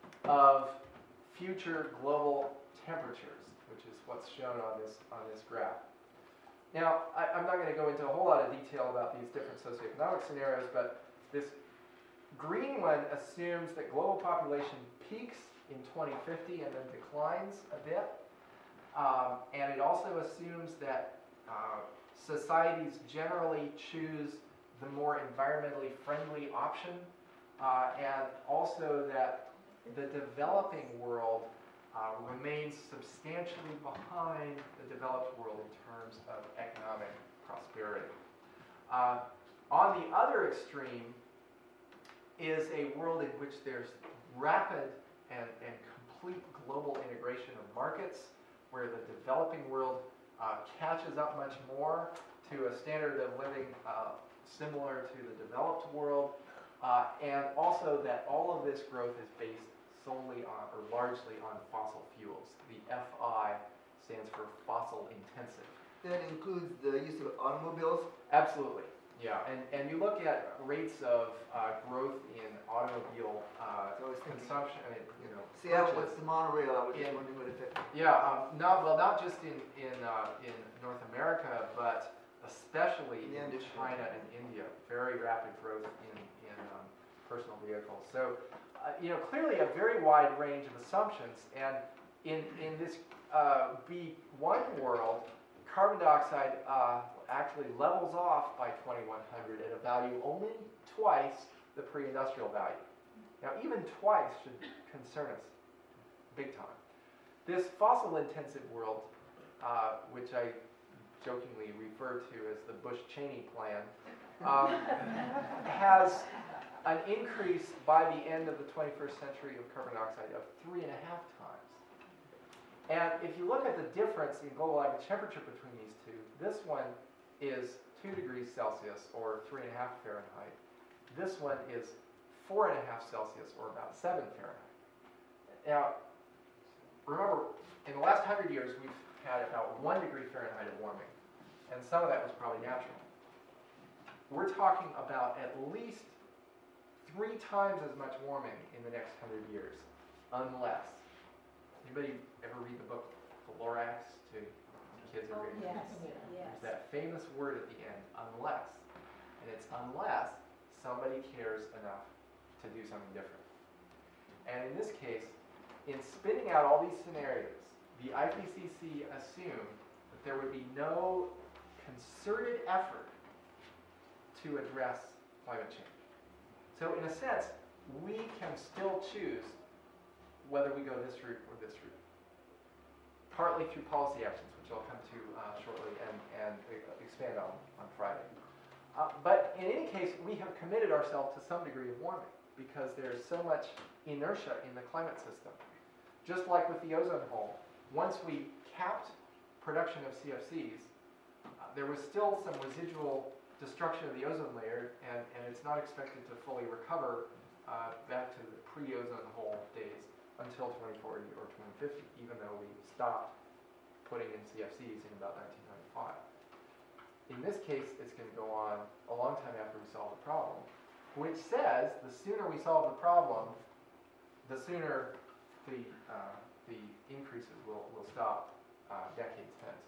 of future global temperatures, which is what's shown on this on this graph. Now, I, I'm not going to go into a whole lot of detail about these different socioeconomic scenarios, but this green one assumes that global population peaks in twenty fifty and then declines a bit. Um, and it also assumes that uh, societies generally choose the more environmentally friendly option, uh, and also that the developing world Uh, remains substantially behind the developed world in terms of economic prosperity. Uh, on the other extreme is a world in which there's rapid and, and complete global integration of markets, where the developing world uh, catches up much more to a standard of living uh, similar to the developed world, uh, and also that all of this growth is based solely on, or largely on fossil fuels. The F I stands for fossil intensive. That includes the use of automobiles. Absolutely, yeah. And, and you look at rates of uh, growth in automobile uh, So I was thinking- consumption, I mean, you know, Seattle, purchase. what's the monorail? I was just In- wondering what it affected. Yeah, um, no, well, not just in in uh, in North America, but especially In in India. China and India. Very rapid growth in in um, personal vehicles. So, uh, you know, clearly a very wide range of assumptions. And in in this uh, B one world, carbon dioxide uh, actually levels off by twenty-one hundred at a value only twice the pre-industrial value. Now, even twice should concern us big time. This fossil-intensive world, uh, which I jokingly refer to as the Bush-Cheney plan, um, has an increase by the end of the twenty-first century of carbon dioxide of three and a half times. And if you look at the difference in global average temperature between these two, this one is two degrees Celsius or three and a half Fahrenheit. This one is four and a half Celsius or about seven Fahrenheit. Now, remember, in the last hundred years, we've had about one degree Fahrenheit of warming, and some of that was probably natural. We're talking about at least three times as much warming in the next hundred years, unless. Anybody ever read the book The Lorax to kids Oh, or yes, There's yes. that famous word at the end, unless, and it's unless somebody cares enough to do something different. And in this case, in spinning out all these scenarios, the I P C C assumed that there would be no concerted effort to address climate change. So in a sense, we can still choose whether we go this route or this route, partly through policy actions, which I'll come to uh, shortly and, and expand on on Friday. Uh, but in any case, we have committed ourselves to some degree of warming because there's so much inertia in the climate system. Just like with the ozone hole, once we capped production of C F Cs, uh, there was still some residual destruction of the ozone layer, and, and it's not expected to fully recover uh, back to the pre-ozone hole days until twenty forty or twenty fifty, even though we stopped putting in C F Cs in about nineteen ninety-five. In this case, it's going to go on a long time after we solve the problem, which says the sooner we solve the problem, the sooner the, uh, the increases will, will stop uh, decades hence.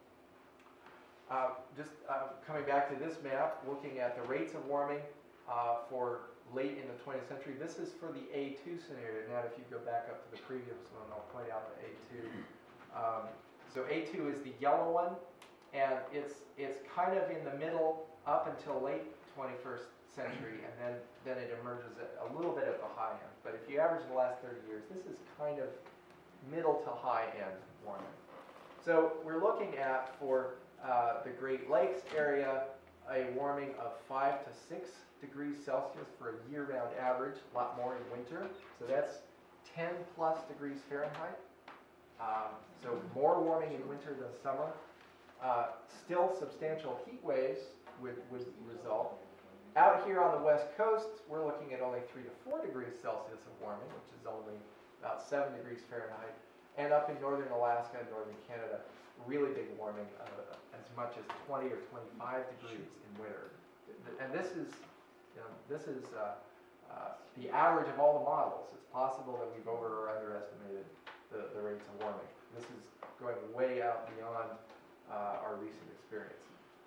Uh, just uh, coming back to this map, looking at the rates of warming uh, for late in the twentieth century. This is for the A two scenario. Now, if you go back up to the previous one, I'll point out the A two. Um, so A two is the yellow one, and it's it's kind of in the middle up until late twenty-first century, and then, then it emerges at a little bit at the high end. But if you average the last thirty years, this is kind of middle to high end warming. So we're looking at, for uh, the Great Lakes area, a warming of five to six degrees Celsius for a year-round average, a lot more in winter. So that's ten plus degrees Fahrenheit. Um, so more warming in winter than summer. Uh, still substantial heat waves would, would result. Out here on the west coast, we're looking at only three to four degrees Celsius of warming, which is only about seven degrees Fahrenheit. And up in northern Alaska and northern Canada, really big warming, uh, as much as twenty or twenty-five degrees in winter. And this is, you know, this is uh, uh, the average of all the models. It's possible that we've over or underestimated the, the rates of warming. This is going way out beyond uh, our recent experience.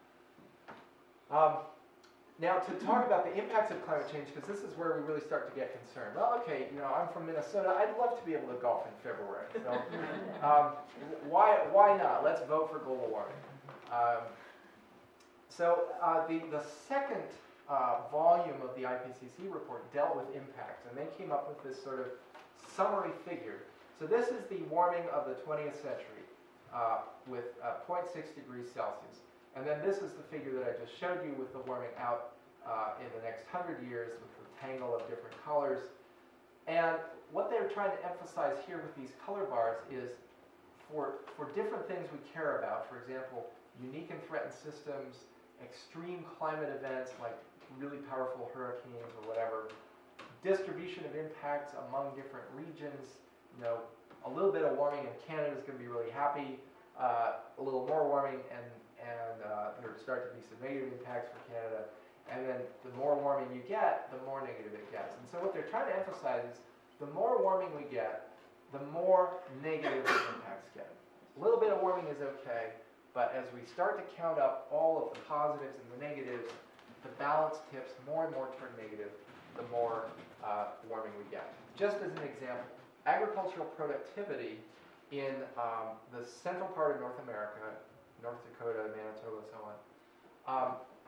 Um, now, to talk about the impacts of climate change, because this is where we really start to get concerned. Well, okay, you know, I'm from Minnesota. I'd love to be able to golf in February. So, um, why, why not? Let's vote for global warming. Um, so, uh, the, the second uh, volume of the I P C C report dealt with impacts, and they came up with this sort of summary figure. So, this is the warming of the twentieth century uh, with uh, zero point six degrees Celsius. And then this is the figure that I just showed you with the warming out uh, in the next hundred years with the tangle of different colors. And what they're trying to emphasize here with these color bars is for, for different things we care about, for example, unique and threatened systems, extreme climate events like really powerful hurricanes or whatever, distribution of impacts among different regions, you know, a little bit of warming and Canada's going to be really happy, uh, a little more warming and, and uh, there start to be some negative impacts for Canada, and then the more warming you get, the more negative it gets. And so what they're trying to emphasize is the more warming we get, the more negative the impacts get. A little bit of warming is okay, but as we start to count up all of the positives and the negatives, the balance tips more and more toward negative, the more uh, warming we get. Just as an example, agricultural productivity in um, the central part of North America, North Dakota, Manitoba, so on, um,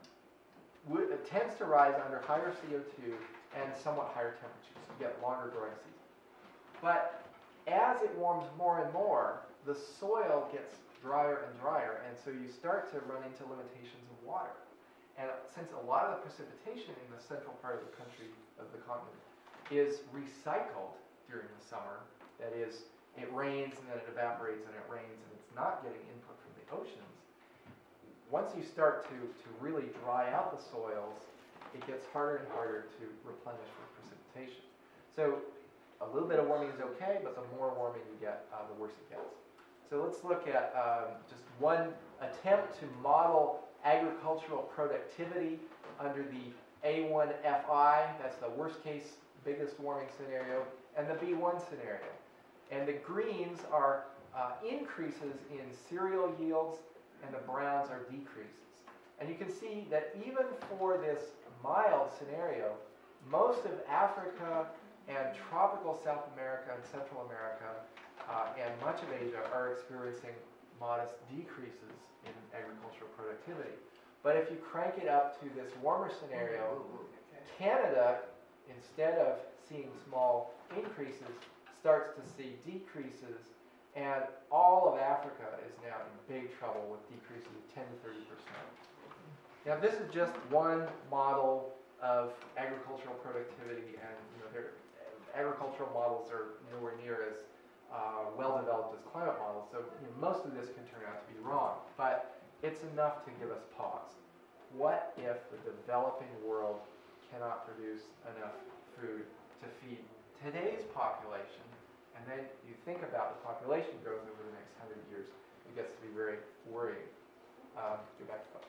would, it tends to rise under higher C O two and somewhat higher temperatures. You get longer growing seasons. But as it warms more and more, the soil gets drier and drier, and so you start to run into limitations of water. And since a lot of the precipitation in the central part of the country, of the continent, is recycled during the summer, that is, it rains and then it evaporates and it rains and it's not getting input from the oceans, once you start to, to really dry out the soils, it gets harder and harder to replenish with precipitation. So a little bit of warming is okay, but the more warming you get, uh, the worse it gets. So let's look at um, just one attempt to model agricultural productivity under the A one F I, that's the worst case, biggest warming scenario, and the B one scenario. And the greens are uh, increases in cereal yields, and the browns are decreases. And you can see that even for this mild scenario, most of Africa and tropical South America and Central America uh, and much of Asia are experiencing modest decreases in agricultural productivity. But if you crank it up to this warmer scenario, Canada, instead of seeing small increases, starts to see decreases, and all of Africa is now in big trouble with decreases of ten to thirty percent. Now this is just one model of agricultural productivity, and you know, there, agricultural models are nowhere near as uh, well developed as climate models, so you know, most of this can turn out to be wrong, but it's enough to give us pause. What if the developing world cannot produce enough food to feed today's population? And then you think about the population growth over the next hundred years, it gets to be very worrying. Um, go back to that.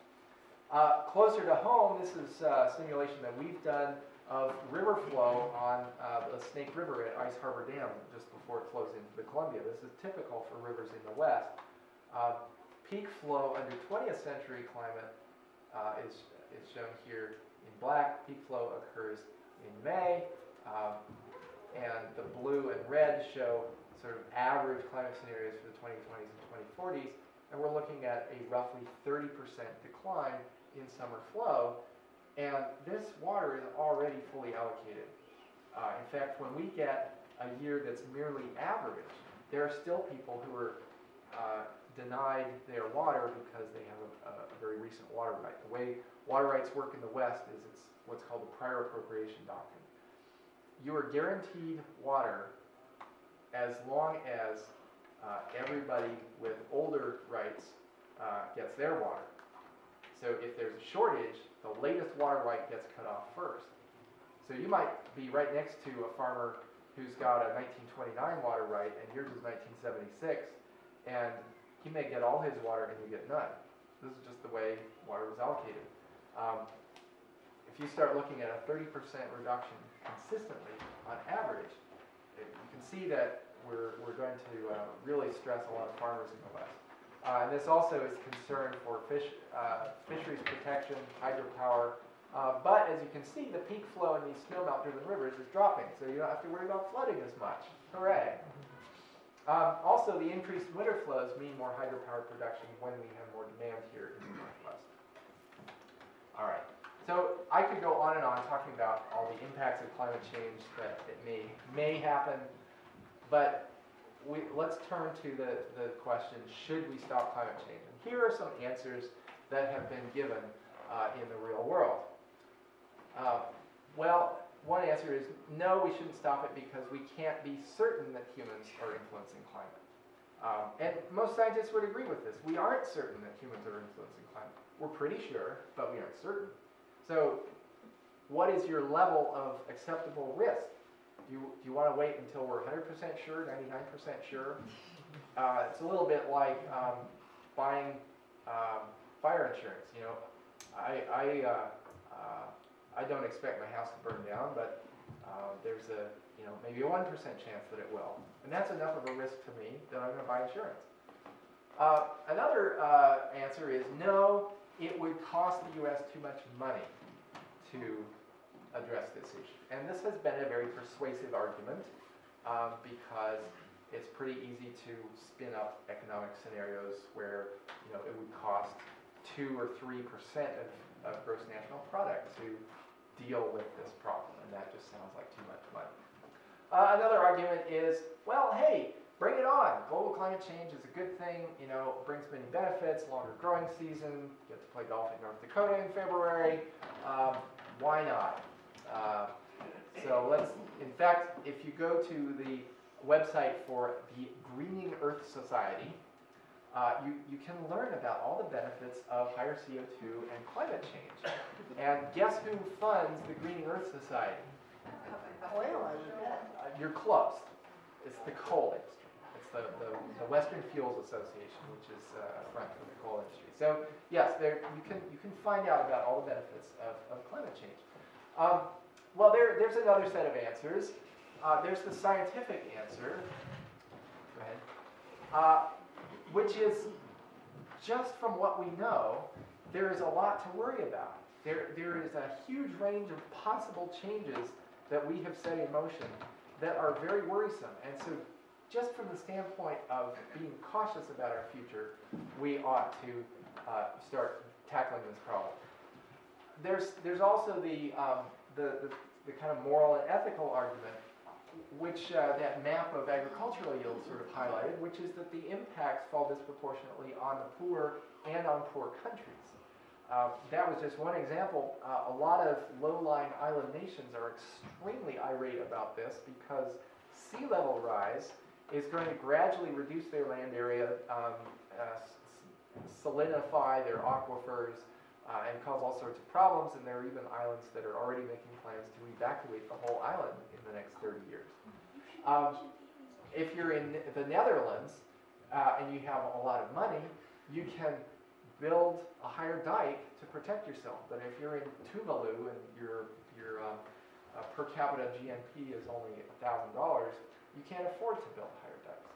Uh, closer to home, this is a simulation that we've done of river flow on uh, the Snake River at Ice Harbor Dam just before it flows into the Columbia. This is typical for rivers in the West. Uh, peak flow under twentieth century climate uh, is, is shown here in black. Peak flow occurs in May, um, and the blue and red show sort of average climate scenarios for the twenty twenties and twenty forties, and we're looking at a roughly thirty percent decline in summer flow. And this water is already fully allocated. Uh, in fact, when we get a year that's merely average, there are still people who are uh, denied their water because they have a, a very recent water right. The way water rights work in the West is it's what's called the prior appropriation doctrine. You are guaranteed water as long as uh, everybody with older rights uh, gets their water. So if there's a shortage, the latest water right gets cut off first. So you might be right next to a farmer who's got a nineteen twenty-nine water right and yours is nineteen seventy-six, and he may get all his water and you get none. This is just the way water was allocated. Um, if you start looking at a thirty percent reduction consistently on average, it, you can see that we're, we're going to uh, really stress a lot of farmers in the West. Uh, and this also is concern for fish, uh, fisheries protection, hydropower. Uh, but as you can see, the peak flow in these snowmelt-driven rivers is dropping, so you don't have to worry about flooding as much. Hooray! Um, also, the increased winter flows mean more hydropower production when we have more demand here in the Northwest. All right. So I could go on and on talking about all the impacts of climate change that, that may may happen, but we, let's turn to the, the question, should we stop climate change? And here are some answers that have been given uh, in the real world. Uh, well, one answer is no, we shouldn't stop it because we can't be certain that humans are influencing climate. Um, and most scientists would agree with this. We aren't certain that humans are influencing climate. We're pretty sure, but we aren't certain. So what is your level of acceptable risk? Do you, do you want to wait until we're one hundred percent sure, ninety-nine percent sure? Uh, it's a little bit like um, buying um, fire insurance. You know, I, I, uh, uh, I don't expect my house to burn down, but uh, there's a you know maybe a one percent chance that it will. And that's enough of a risk to me that I'm going to buy insurance. Uh, another uh, answer is no, it would cost the U S too much money to address this issue. And this has been a very persuasive argument um, because it's pretty easy to spin up economic scenarios where you know it would cost two or three percent of, of gross national product to deal with this problem, and that just sounds like too much money. Uh, another argument is, well, hey, bring it on. Global climate change is a good thing. You know, it brings many benefits, longer growing season, get to play golf in North Dakota in February. Um, why not? Uh, so let's, in fact, if you go to the website for the Greening Earth Society, uh, you, you can learn about all the benefits of higher C O two and climate change. And guess who funds the Greening Earth Society? Oil, I would bet. Uh, you're close. It's the coal industry. It's the, the, the Western Fuels Association, which is uh, a front for the coal industry. So yes, there you can you can find out about all the benefits of, of climate change. Um, well, there there's another set of answers. Uh, there's the scientific answer. Go ahead. Uh, which is just from what we know, there is a lot to worry about. There there is a huge range of possible changes that we have set in motion that are very worrisome. And so just from the standpoint of being cautious about our future, we ought to uh, start tackling this problem. There's, there's also the, um, the, the, the kind of moral and ethical argument, which uh, that map of agricultural yields sort of highlighted, which is that the impacts fall disproportionately on the poor and on poor countries. Uh, that was just one example. Uh, a lot of low-lying island nations are extremely irate about this because sea level rise is going to gradually reduce their land area, um, uh, salinify their aquifers, uh, and cause all sorts of problems. And there are even islands that are already making plans to evacuate the whole island in the next thirty years. Um, if you're in the Netherlands uh, and you have a lot of money, you can build a higher dike to protect yourself. But if you're in Tuvalu and your your um, uh, per capita G N P is only a thousand dollars, you can't afford to build higher dikes.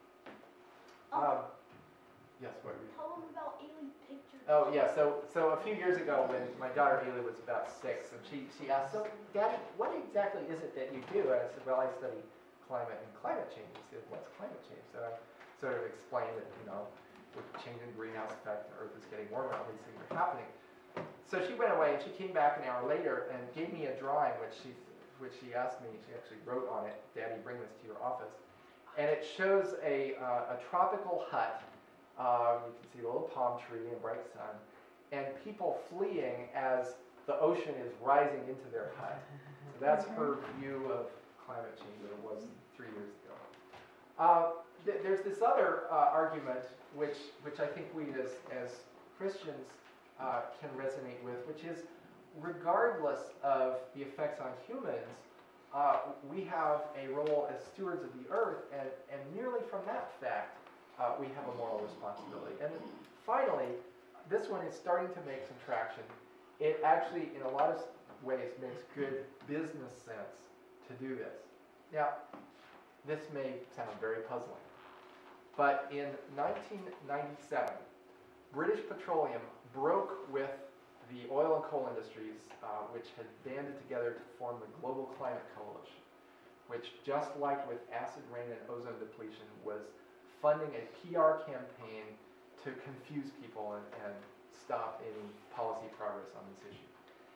Um, yes, what were you? Tell them about alien pictures. Oh yeah, so so a few years ago when my daughter Haley was about six, and she she asked, "So, Daddy, what exactly is it that you do?" And I said, "Well, I study climate and climate change." He said, "What's climate change?" So I sort of explained that, you know, with changing greenhouse effect, the Earth is getting warmer, all these things are happening. So she went away and she came back an hour later and gave me a drawing which she which she asked me, she actually wrote on it, "Daddy, bring this to your office." And it shows a, uh, a tropical hut. Uh, you can see a little palm tree and bright sun, and people fleeing as the ocean is rising into their hut. So that's her view of climate change that it was three years ago. Uh, th- there's this other uh, argument which which I think we as, as Christians uh, can resonate with, which is regardless of the effects on humans, uh, we have a role as stewards of the earth, and, and merely from that fact, uh, we have a moral responsibility. And finally, this one is starting to make some traction. It actually, in a lot of ways, makes good business sense to do this. Now, this may sound very puzzling, but in nineteen ninety-seven, British Petroleum broke with the oil and coal industries, uh, which had banded together to form the Global Climate Coalition, which, just like with acid rain and ozone depletion, was funding a P R campaign to confuse people and, and stop any policy progress on this issue.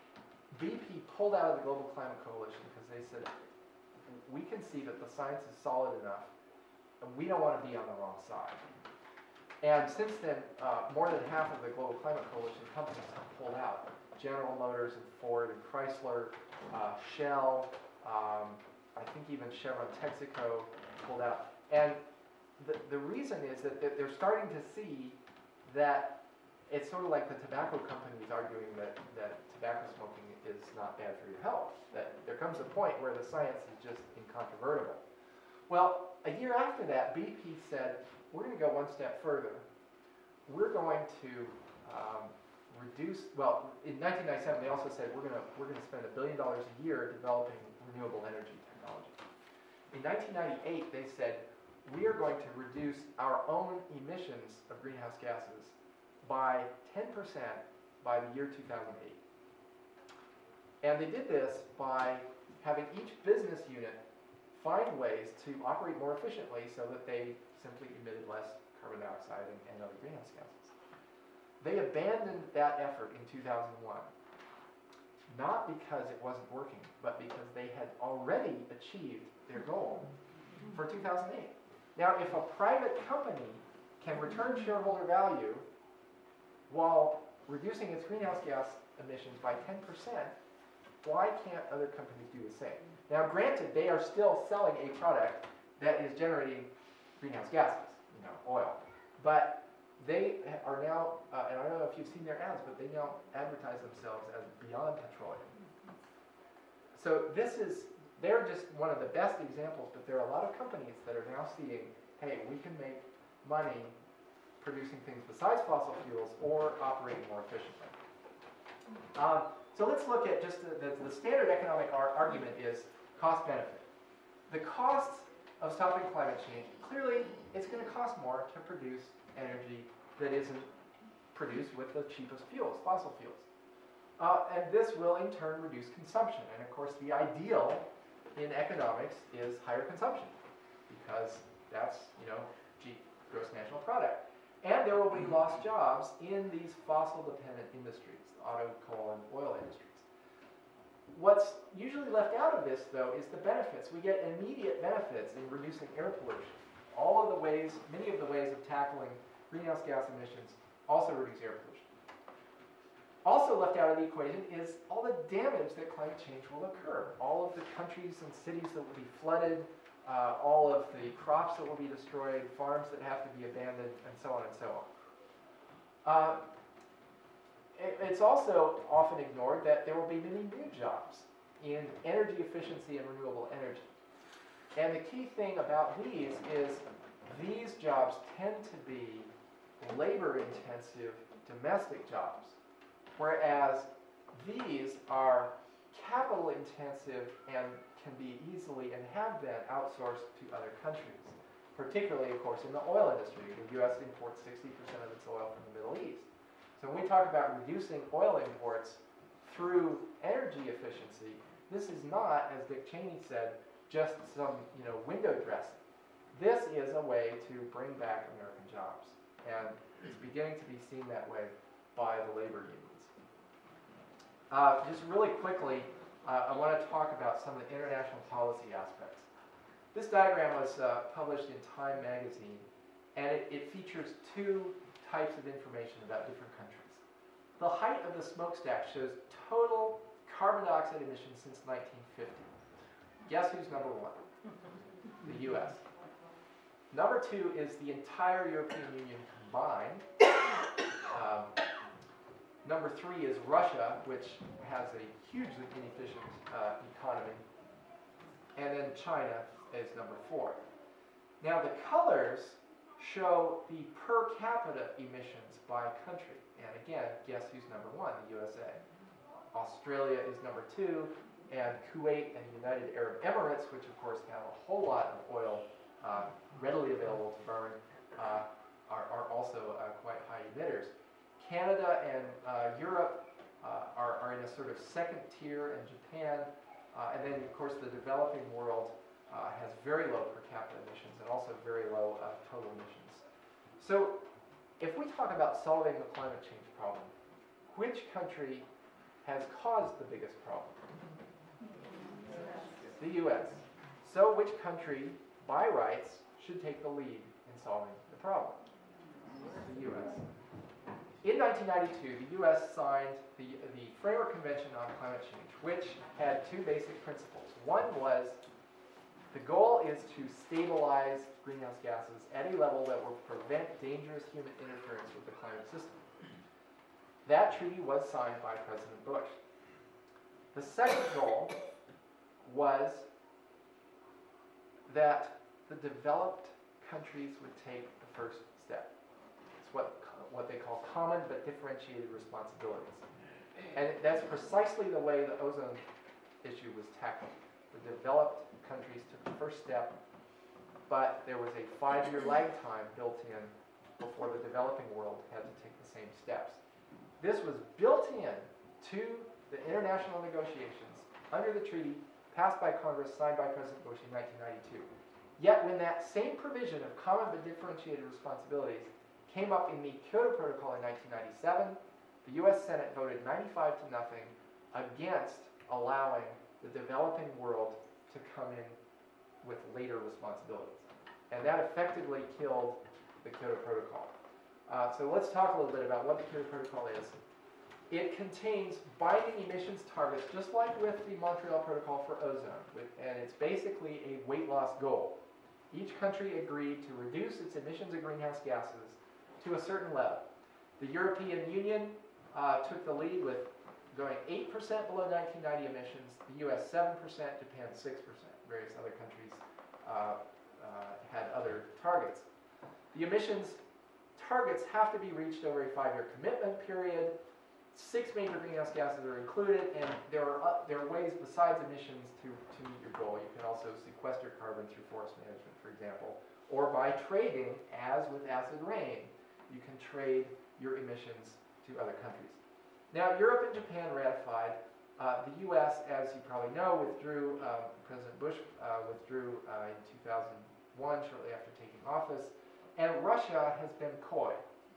B P pulled out of the Global Climate Coalition because they said, we can see that the science is solid enough, and we don't want to be on the wrong side. And since then, uh, more than half of the Global Climate Coalition companies have pulled out. General Motors and Ford and Chrysler, uh, Shell, um, I think even Chevron Texaco pulled out. And the, the reason is that that they're starting to see that it's sort of like the tobacco companies arguing that, that tobacco smoking is not bad for your health. That there comes a point where the science is just incontrovertible. Well, a year after that, B P said, we're going to go one step further. We're going to um, reduce, well, in nineteen ninety-seven, they also said, we're going to we're going to spend a billion dollars a year developing renewable energy technology. In nineteen ninety-eight, they said, we are going to reduce our own emissions of greenhouse gases by ten percent by the year two thousand eight. And they did this by having each business unit find ways to operate more efficiently so that they simply emitted less carbon dioxide and, and other greenhouse gases. They abandoned that effort in two thousand one, not because it wasn't working, but because they had already achieved their goal for two thousand eight. Now, if a private company can return shareholder value while reducing its greenhouse gas emissions by ten percent, why can't other companies do the same? Now, granted, they are still selling a product that is generating greenhouse gases, you know, oil. But they are now, uh, and I don't know if you've seen their ads, but they now advertise themselves as Beyond Petroleum. So this is, they're just one of the best examples, but there are a lot of companies that are now seeing, hey, we can make money producing things besides fossil fuels or operating more efficiently. Um, so let's look at just the, the, the standard economic ar argument is cost-benefit. The costs of stopping climate change, clearly it's going to cost more to produce energy that isn't produced with the cheapest fuels, fossil fuels. Uh, and this will in turn reduce consumption. And of course the ideal in economics is higher consumption because that's, you know, G, gross national product. And there will be lost jobs in these fossil-dependent industries, the auto, coal, and oil industries. What's usually left out of this, though, is the benefits. We get immediate benefits in reducing air pollution. All of the ways, many of the ways of tackling greenhouse gas emissions also reduce air pollution. Also left out of the equation is all the damage that climate change will occur. All of the countries and cities that will be flooded, Uh, all of the crops that will be destroyed, farms that have to be abandoned, and so on and so on. Uh, it, it's also often ignored that there will be many new jobs in energy efficiency and renewable energy. And the key thing about these is these jobs tend to be labor-intensive domestic jobs, whereas these are capital-intensive and can be easily and have been outsourced to other countries, particularly, of course, in the oil industry. The U S imports sixty percent of its oil from the Middle East. So when we talk about reducing oil imports through energy efficiency, this is not, as Dick Cheney said, just some, you know, window dressing. This is a way to bring back American jobs, and it's beginning to be seen that way by the labor unions. Uh, just really quickly, Uh, I want to talk about some of the international policy aspects. This diagram was uh, published in Time magazine, and it, it features two types of information about different countries. The height of the smokestack shows total carbon dioxide emissions since nineteen fifty. Guess who's number one? The U S. Number two is the entire European Union combined. Um, Number three is Russia, which has a hugely inefficient uh, economy. And then China is number four. Now the colors show the per capita emissions by country. And again, guess who's number one? The U S A. Australia is number two, and Kuwait and the United Arab Emirates, which of course have a whole lot of oil uh, readily available to burn, uh, are, are also uh, quite high emitters. Canada and uh, Europe uh, are, are in a sort of second tier, and Japan, uh, and then of course the developing world uh, has very low per capita emissions and also very low uh, total emissions. So if we talk about solving the climate change problem, which country has caused the biggest problem? The U S. So which country, by rights, should take the lead in solving the problem? The U S. In nineteen ninety-two, the U S signed the, the Framework Convention on Climate Change, which had two basic principles. One was The goal is to stabilize greenhouse gases at a level that will prevent dangerous human interference with the climate system. That treaty was signed by President Bush. The second goal was that the developed countries would take the first step. It's what, what they call common but differentiated responsibilities. And that's precisely the way the ozone issue was tackled. The developed countries took the first step, but there was a five-year lag time built in before the developing world had to take the same steps. This was built in to the international negotiations under the treaty passed by Congress, signed by President Bush in nineteen ninety-two. Yet when that same provision of common but differentiated responsibilities came up in the Kyoto Protocol in nineteen ninety-seven, the U S Senate voted ninety-five to nothing against allowing the developing world to come in with later responsibilities. And that effectively killed the Kyoto Protocol. Uh, so let's talk a little bit about what the Kyoto Protocol is. It contains binding emissions targets, just like with the Montreal Protocol for ozone, with, and it's basically a weight loss goal. Each country agreed to reduce its emissions of greenhouse gases to a certain level. The European Union uh, took the lead with going eight percent below nineteen ninety emissions, the U S seven percent, Japan six percent. Various other countries uh, uh, had other targets. The emissions targets have to be reached over a five-year commitment period. Six major greenhouse gases are included, and there are uh, there are ways besides emissions to, to meet your goal. You can also sequester carbon through forest management, for example, or by trading, as with acid rain, you can trade your emissions to other countries. Now, Europe and Japan ratified. Uh, the U S, as you probably know, withdrew. Uh, President Bush uh, withdrew uh, in two thousand one, shortly after taking office, and Russia has been coy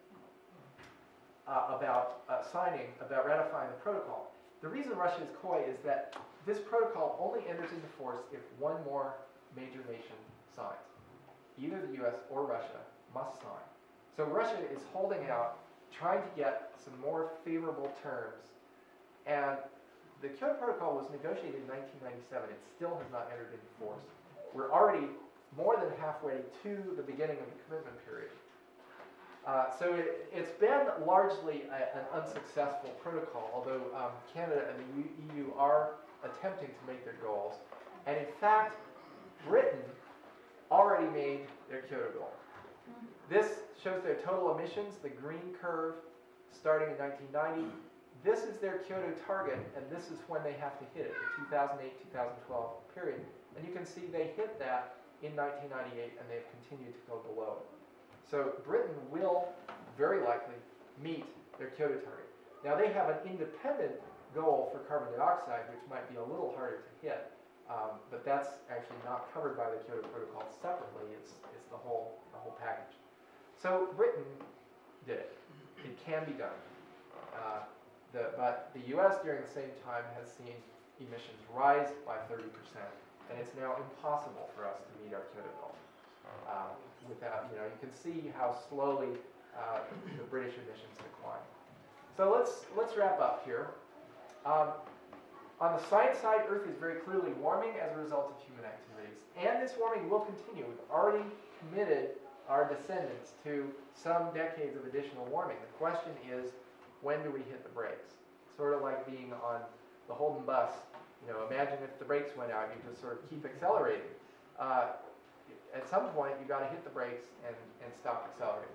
Uh, about uh, signing, about ratifying the protocol. The reason Russia is coy is that this protocol only enters into force if one more major nation signs. Either the U S or Russia must sign. So Russia is holding out, trying to get some more favorable terms. And the Kyoto Protocol was negotiated in nineteen ninety-seven. It still has not entered into force. We're already more than halfway to the beginning of the commitment period. Uh, so it, it's been largely a, an unsuccessful protocol, although um, Canada and the E U are attempting to make their goals. And in fact, Britain already made their Kyoto goal. This shows their total emissions, the green curve, starting in nineteen ninety. This is their Kyoto target, and this is when they have to hit it, the two thousand eight to two thousand twelve period. And you can see they hit that in nineteen ninety-eight, and they've continued to go below. So Britain will very likely meet their Kyoto target. Now they have an independent goal for carbon dioxide, which might be a little harder to hit, um, but that's actually not covered by the Kyoto Protocol separately. It's, it's the whole the whole package. So Britain did it. It can be done. Uh, the, but the U S during the same time has seen emissions rise by thirty percent, and it's now impossible for us to meet our Kyoto goal. Uh, without, you know, you can see how slowly uh, the British emissions decline. So let's let's wrap up here. Um, on the science side, Earth is very clearly warming as a result of human activities, and this warming will continue. We've already committed our descendants to some decades of additional warming. The question is, when do we hit the brakes? Sort of like being on the Holden bus. You know, imagine if the brakes went out, you just sort of keep accelerating. Uh, At some point, you've got to hit the brakes and, and stop accelerating.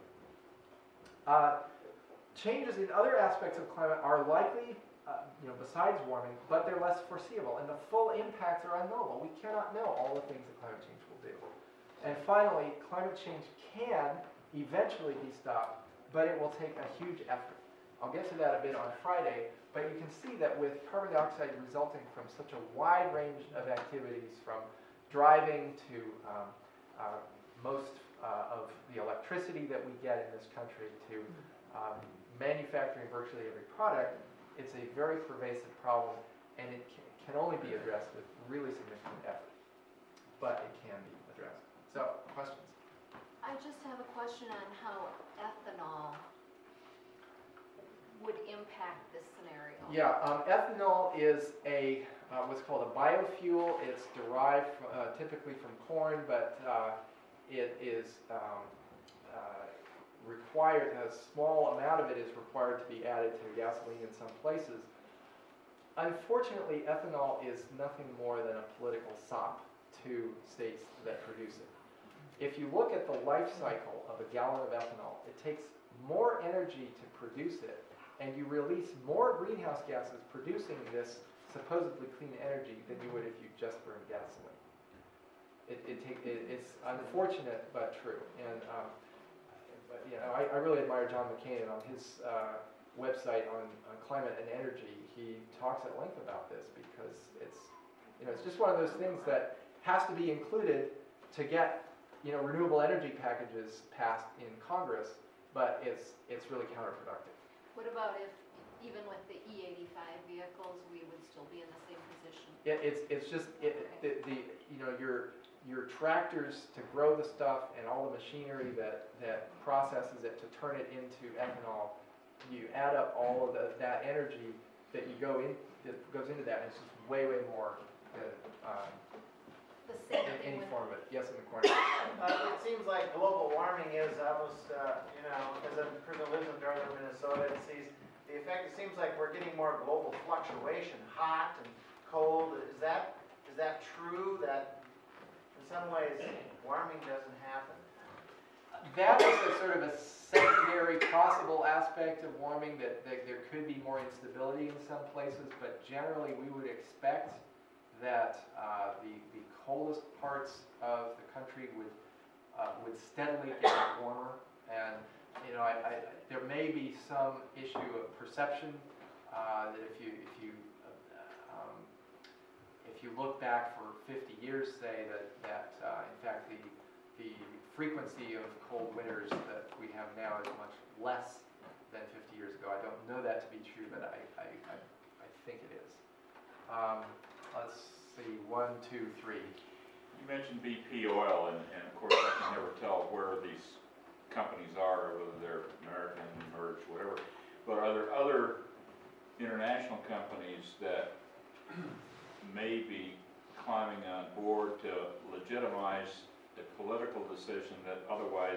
Uh, changes in other aspects of climate are likely, uh, you know, besides warming, but they're less foreseeable, and the full impacts are unknowable. We cannot know all the things that climate change will do. And finally, climate change can eventually be stopped, but it will take a huge effort. I'll get to that a bit on Friday, but you can see that with carbon dioxide resulting from such a wide range of activities, from driving to um, Uh, most uh, of the electricity that we get in this country, to um, manufacturing virtually every product, it's a very pervasive problem, and it can, can only be addressed with really significant effort. But it can be addressed. So, questions? I just have a question on how ethanol would impact this scenario. Yeah, um, ethanol is a uh, what's called a biofuel. It's derived uh, typically from corn, but uh, it is um, uh, required, a small amount of it is required to be added to gasoline in some places. Unfortunately, ethanol is nothing more than a political sop to states that produce it. If you look at the life cycle of a gallon of ethanol, it takes more energy to produce it, and you release more greenhouse gases producing this supposedly clean energy than you would if you just burned gasoline. It, it take, it, it's unfortunate but true. And um, but, you know, I, I really admire John McCain, and on his uh, website on, on climate and energy, he talks at length about this because it's, you know, it's just one of those things that has to be included to get, you know, renewable energy packages passed in Congress, but it's it's really counterproductive. What about if, even with the E eighty-five vehicles, we would still be in the same position? It, it's it's just it, the, the you know your your tractors to grow the stuff and all the machinery that that processes it to turn it into ethanol. You add up all of the, that energy that you go in that goes into that, and it's just way way more than um, The same in thing any with, form of it. Yes, in the corner. Uh, it seems like global warming is almost, uh, you know, as a person who lives in northern Minnesota and sees the effect, it seems like we're getting more global fluctuation, hot and cold. Is that is that true, that in some ways warming doesn't happen? That is a sort of a secondary possible aspect of warming, that, that there could be more instability in some places, but generally we would expect that uh, the, the coldest parts of the country would uh, would steadily get warmer. And you know, I, I, there may be some issue of perception uh, that if you if you uh, um, if you look back for fifty years, say that that uh, in fact the the frequency of cold winters that we have now is much less than fifty years ago. I don't know that to be true, but I I, I, I think it is. Um, let's see, one, two, three. You mentioned B P oil, and, and of course I can never tell where these companies are, whether they're American, merged, whatever. But are there other international companies that may be climbing on board to legitimize a political decision that otherwise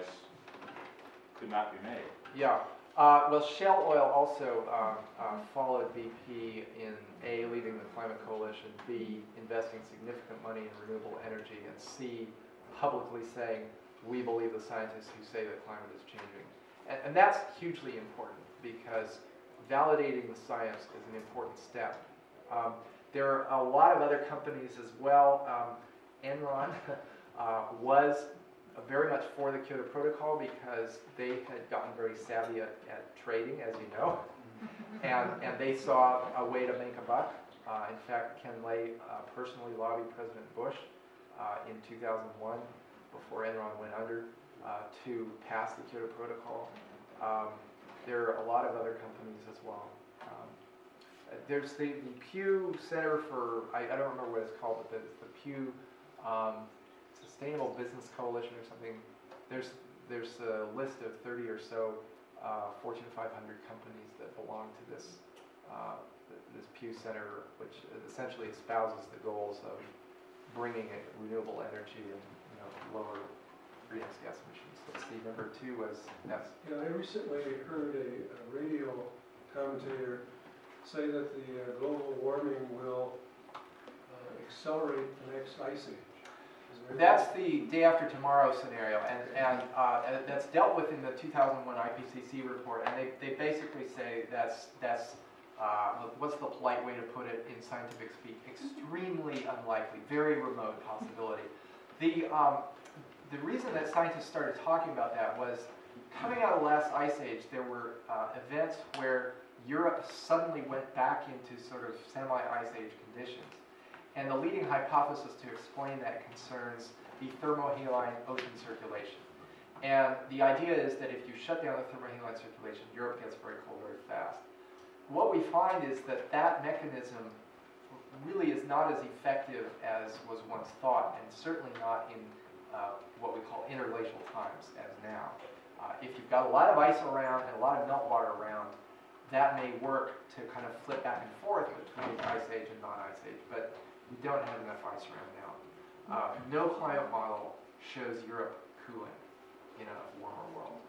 could not be made? Yeah. Uh, well, Shell Oil also um, uh, followed B P in A, leading the Climate Coalition, B, investing significant money in renewable energy, and C, publicly saying, we believe the scientists who say that climate is changing. And, and that's hugely important because validating the science is an important step. Um, there are a lot of other companies as well. Um, Enron uh, was very much for the Kyoto Protocol because they had gotten very savvy at, at trading, as you know, and, and they saw a way to make a buck. Uh, in fact, Ken Lay uh, personally lobbied President Bush uh, in two thousand one, before Enron went under, uh, to pass the Kyoto Protocol. Um, there are a lot of other companies as well. Um, there's the, the Pew Center for, I, I don't remember what it's called, but it's the Pew um, Sustainable Business Coalition or something. There's there's a list of thirty or so uh, Fortune five hundred companies that belong to this uh, this Pew Center, which essentially espouses the goals of bringing in renewable energy and, you know, lower greenhouse gas emissions. Let's see, number two was yes. Yeah, I recently heard a, a radio commentator say that the uh, global warming will uh, accelerate the next ice age. That's the day after tomorrow scenario, and, and uh, that's dealt with in the two thousand one I P C C report, and they, they basically say that's, that's uh, what's the polite way to put it in scientific speak, extremely unlikely, very remote possibility. The, um, the reason that scientists started talking about that was coming out of the last ice age, there were uh, events where Europe suddenly went back into sort of semi-ice age conditions. And the leading hypothesis to explain that concerns the thermohaline ocean circulation. And the idea is that if you shut down the thermohaline circulation, Europe gets very cold very fast. What we find is that that mechanism really is not as effective as was once thought, and certainly not in uh, what we call interglacial times as now. Uh, if you've got a lot of ice around and a lot of meltwater around, that may work to kind of flip back and forth between ice age and non-ice age, but we don't have enough ice around now. Uh, no climate model shows Europe cooling in a warmer world.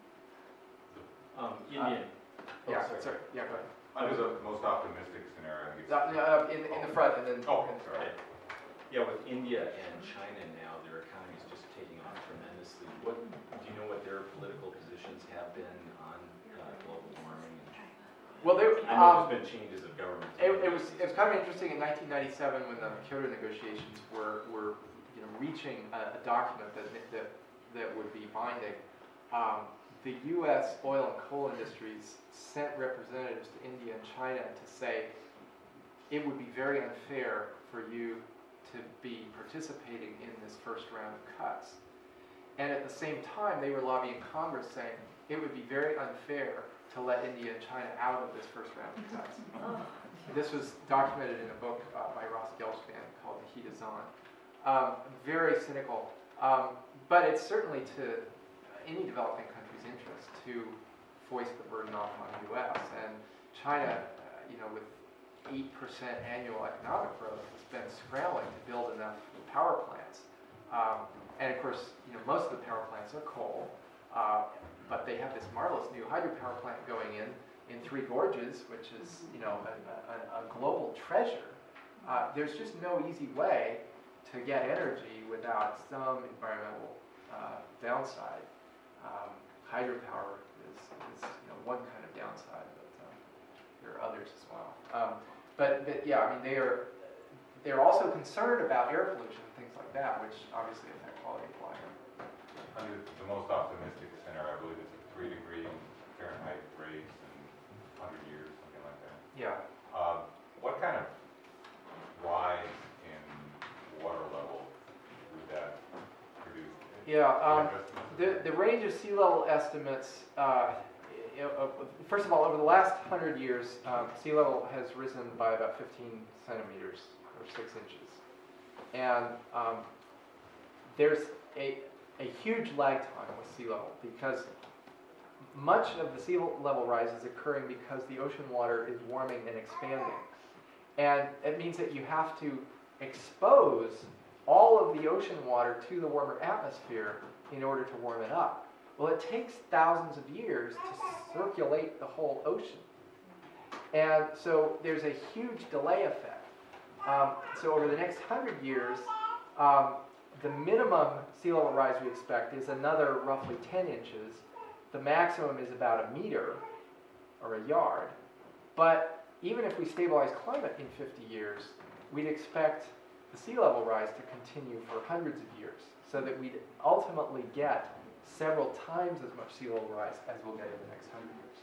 Um, Indian. Oh, Yeah, sorry. sorry, yeah, go ahead. Under the most optimistic scenario, I think it's. Uh, uh, in, in the front and then. Oh, and- sorry. Yeah, with India and China now, their economy is just taking off tremendously. What, do you know what their political positions have been on uh, global warming? Well, there, I know um, there's been changes of government. It, it was it was kind of interesting in nineteen ninety-seven when the Kyoto negotiations were were you know reaching a, a document that that that would be binding. Um, the U S oil and coal industries sent representatives to India and China to say it would be very unfair for you to be participating in this first round of cuts. And at the same time, they were lobbying Congress saying it would be very unfair to let India and China out of this first round of cuts. This was documented in a book uh, by Ross Gelspan called The Heat Is On. Um, very cynical, um, but it's certainly to any developing country's interest to foist the burden off on the U S. And China, uh, you know, with eight percent annual economic growth, has been scrambling to build enough power plants. Um, and of course, you know, most of the power plants are coal. Uh, But they have this marvelous new hydropower plant going in, in Three Gorges, which is, you know, a, a, a global treasure. Uh, there's just no easy way to get energy without some environmental uh, downside. Um, hydropower is, is, you know, one kind of downside, but um, there are others as well. Um, but, but yeah, I mean, they are, they're also concerned about air pollution and things like that, which obviously affect quality of life. Under the most optimistic scenario, I believe it's a three degree Fahrenheit raise in one hundred years, something like that. Yeah. Uh, what kind of rise in water level would that produce? Yeah, um, Just- the, the range of sea level estimates, uh, i- uh, first of all, over the last hundred years, um, sea level has risen by about fifteen centimeters or six inches. And um, there's a, a huge lag time with sea level because much of the sea level rise is occurring because the ocean water is warming and expanding. And it means that you have to expose all of the ocean water to the warmer atmosphere in order to warm it up. Well, it takes thousands of years to circulate the whole ocean. And so there's a huge delay effect. Um, so over the next hundred years, um, the minimum sea level rise we expect is another roughly ten inches. The maximum is about a meter or a yard. But even if we stabilize climate in fifty years, we'd expect the sea level rise to continue for hundreds of years, so that we'd ultimately get several times as much sea level rise as we'll get in the next hundred years.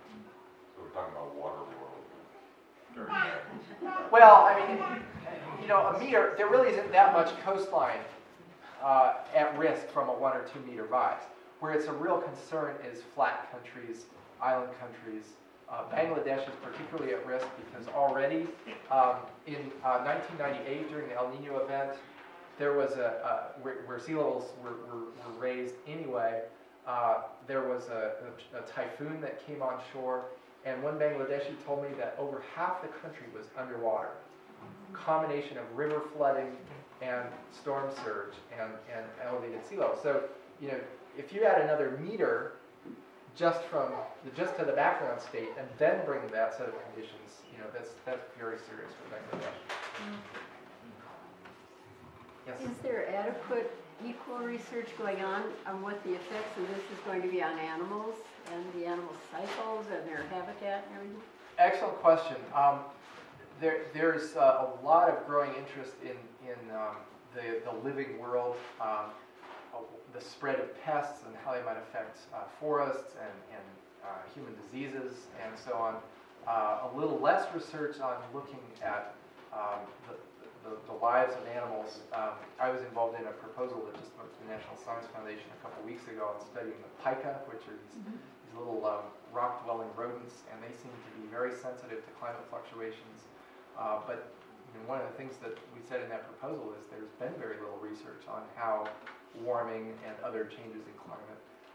So we're talking about water world during that. Well, I mean, you know, a meter, there really isn't that much coastline uh, at risk from a one or two meter rise. Where it's a real concern is flat countries, island countries. Uh, Bangladesh is particularly at risk because already um, in uh, nineteen ninety-eight during the El Nino event, there was a, uh, where, where sea levels were, were, were raised anyway, uh, there was a, a, a typhoon that came on shore, and one Bangladeshi told me that over half the country was underwater. Combination of river flooding and storm surge and, and elevated sea level. So, you know, if you add another meter just from the, just to the background state and then bring that set of conditions, you know, that's that's very serious for Bangladesh. Yes. Is there adequate equal research going on on what the effects of this is going to be on animals and the animal cycles and their habitat and everything? Excellent question. Um, there, there's uh, a lot of growing interest in in um, the the living world. Um, the spread of pests and how they might affect uh, forests and, and uh, human diseases and so on. Uh, a little less research on looking at um, the, the, the lives of animals. Um, I was involved in a proposal that just went to the National Science Foundation a couple weeks ago on studying the pika, which are these, mm-hmm. these little um, rock-dwelling rodents, and they seem to be very sensitive to climate fluctuations. Uh, but you know, one of the things that we said in that proposal is there's been very little research on how warming and other changes in climate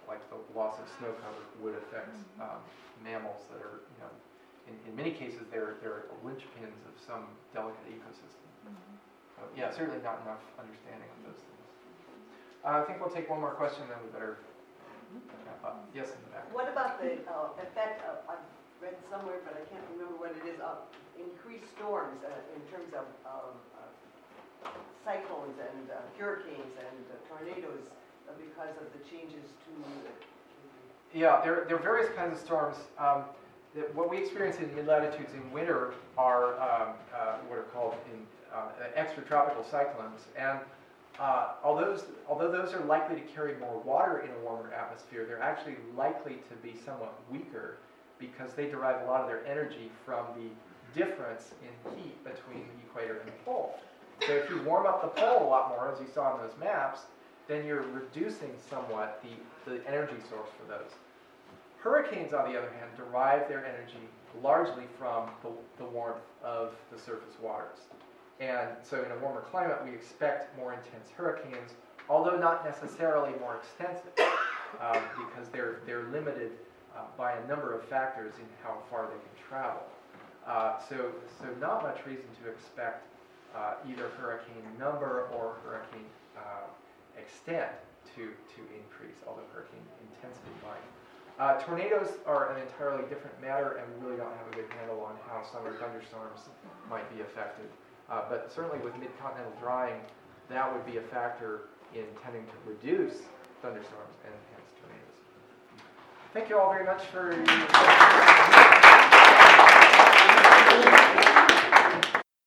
like the loss of snow cover would affect um, mammals that are, you know, in, in many cases they're, they're linchpins of some delicate ecosystem. So, yeah, certainly not enough understanding of those things. Uh, I think we'll take one more question, then we better wrap up. Yes, in the back. What about the uh, effect of, I've read somewhere, but I can't remember what it is, of increased storms uh, in terms of um, uh, cyclones and uh, hurricanes and uh, tornadoes uh, because of the changes to the... Yeah, there, there are various kinds of storms. Um, that what we experience in mid-latitudes in winter are um, uh, what are called in, uh, extratropical cyclones. And uh, although, although those are likely to carry more water in a warmer atmosphere, they're actually likely to be somewhat weaker because they derive a lot of their energy from the difference in heat between the equator and the pole. So if you warm up the pole a lot more, as you saw in those maps, then you're reducing somewhat the, the energy source for those. Hurricanes, on the other hand, derive their energy largely from the, the warmth of the surface waters. And so in a warmer climate, we expect more intense hurricanes, although not necessarily more extensive, um, because they're, they're limited uh, by a number of factors in how far they can travel. Uh, so, so not much reason to expect uh, either hurricane number or hurricane uh, extent to, to increase, although hurricane intensity might. Uh, tornadoes are an entirely different matter, and we really don't have a good handle on how summer thunderstorms might be affected. Uh, but certainly with mid-continental drying, that would be a factor in tending to reduce thunderstorms and hence tornadoes. Thank you all very much for your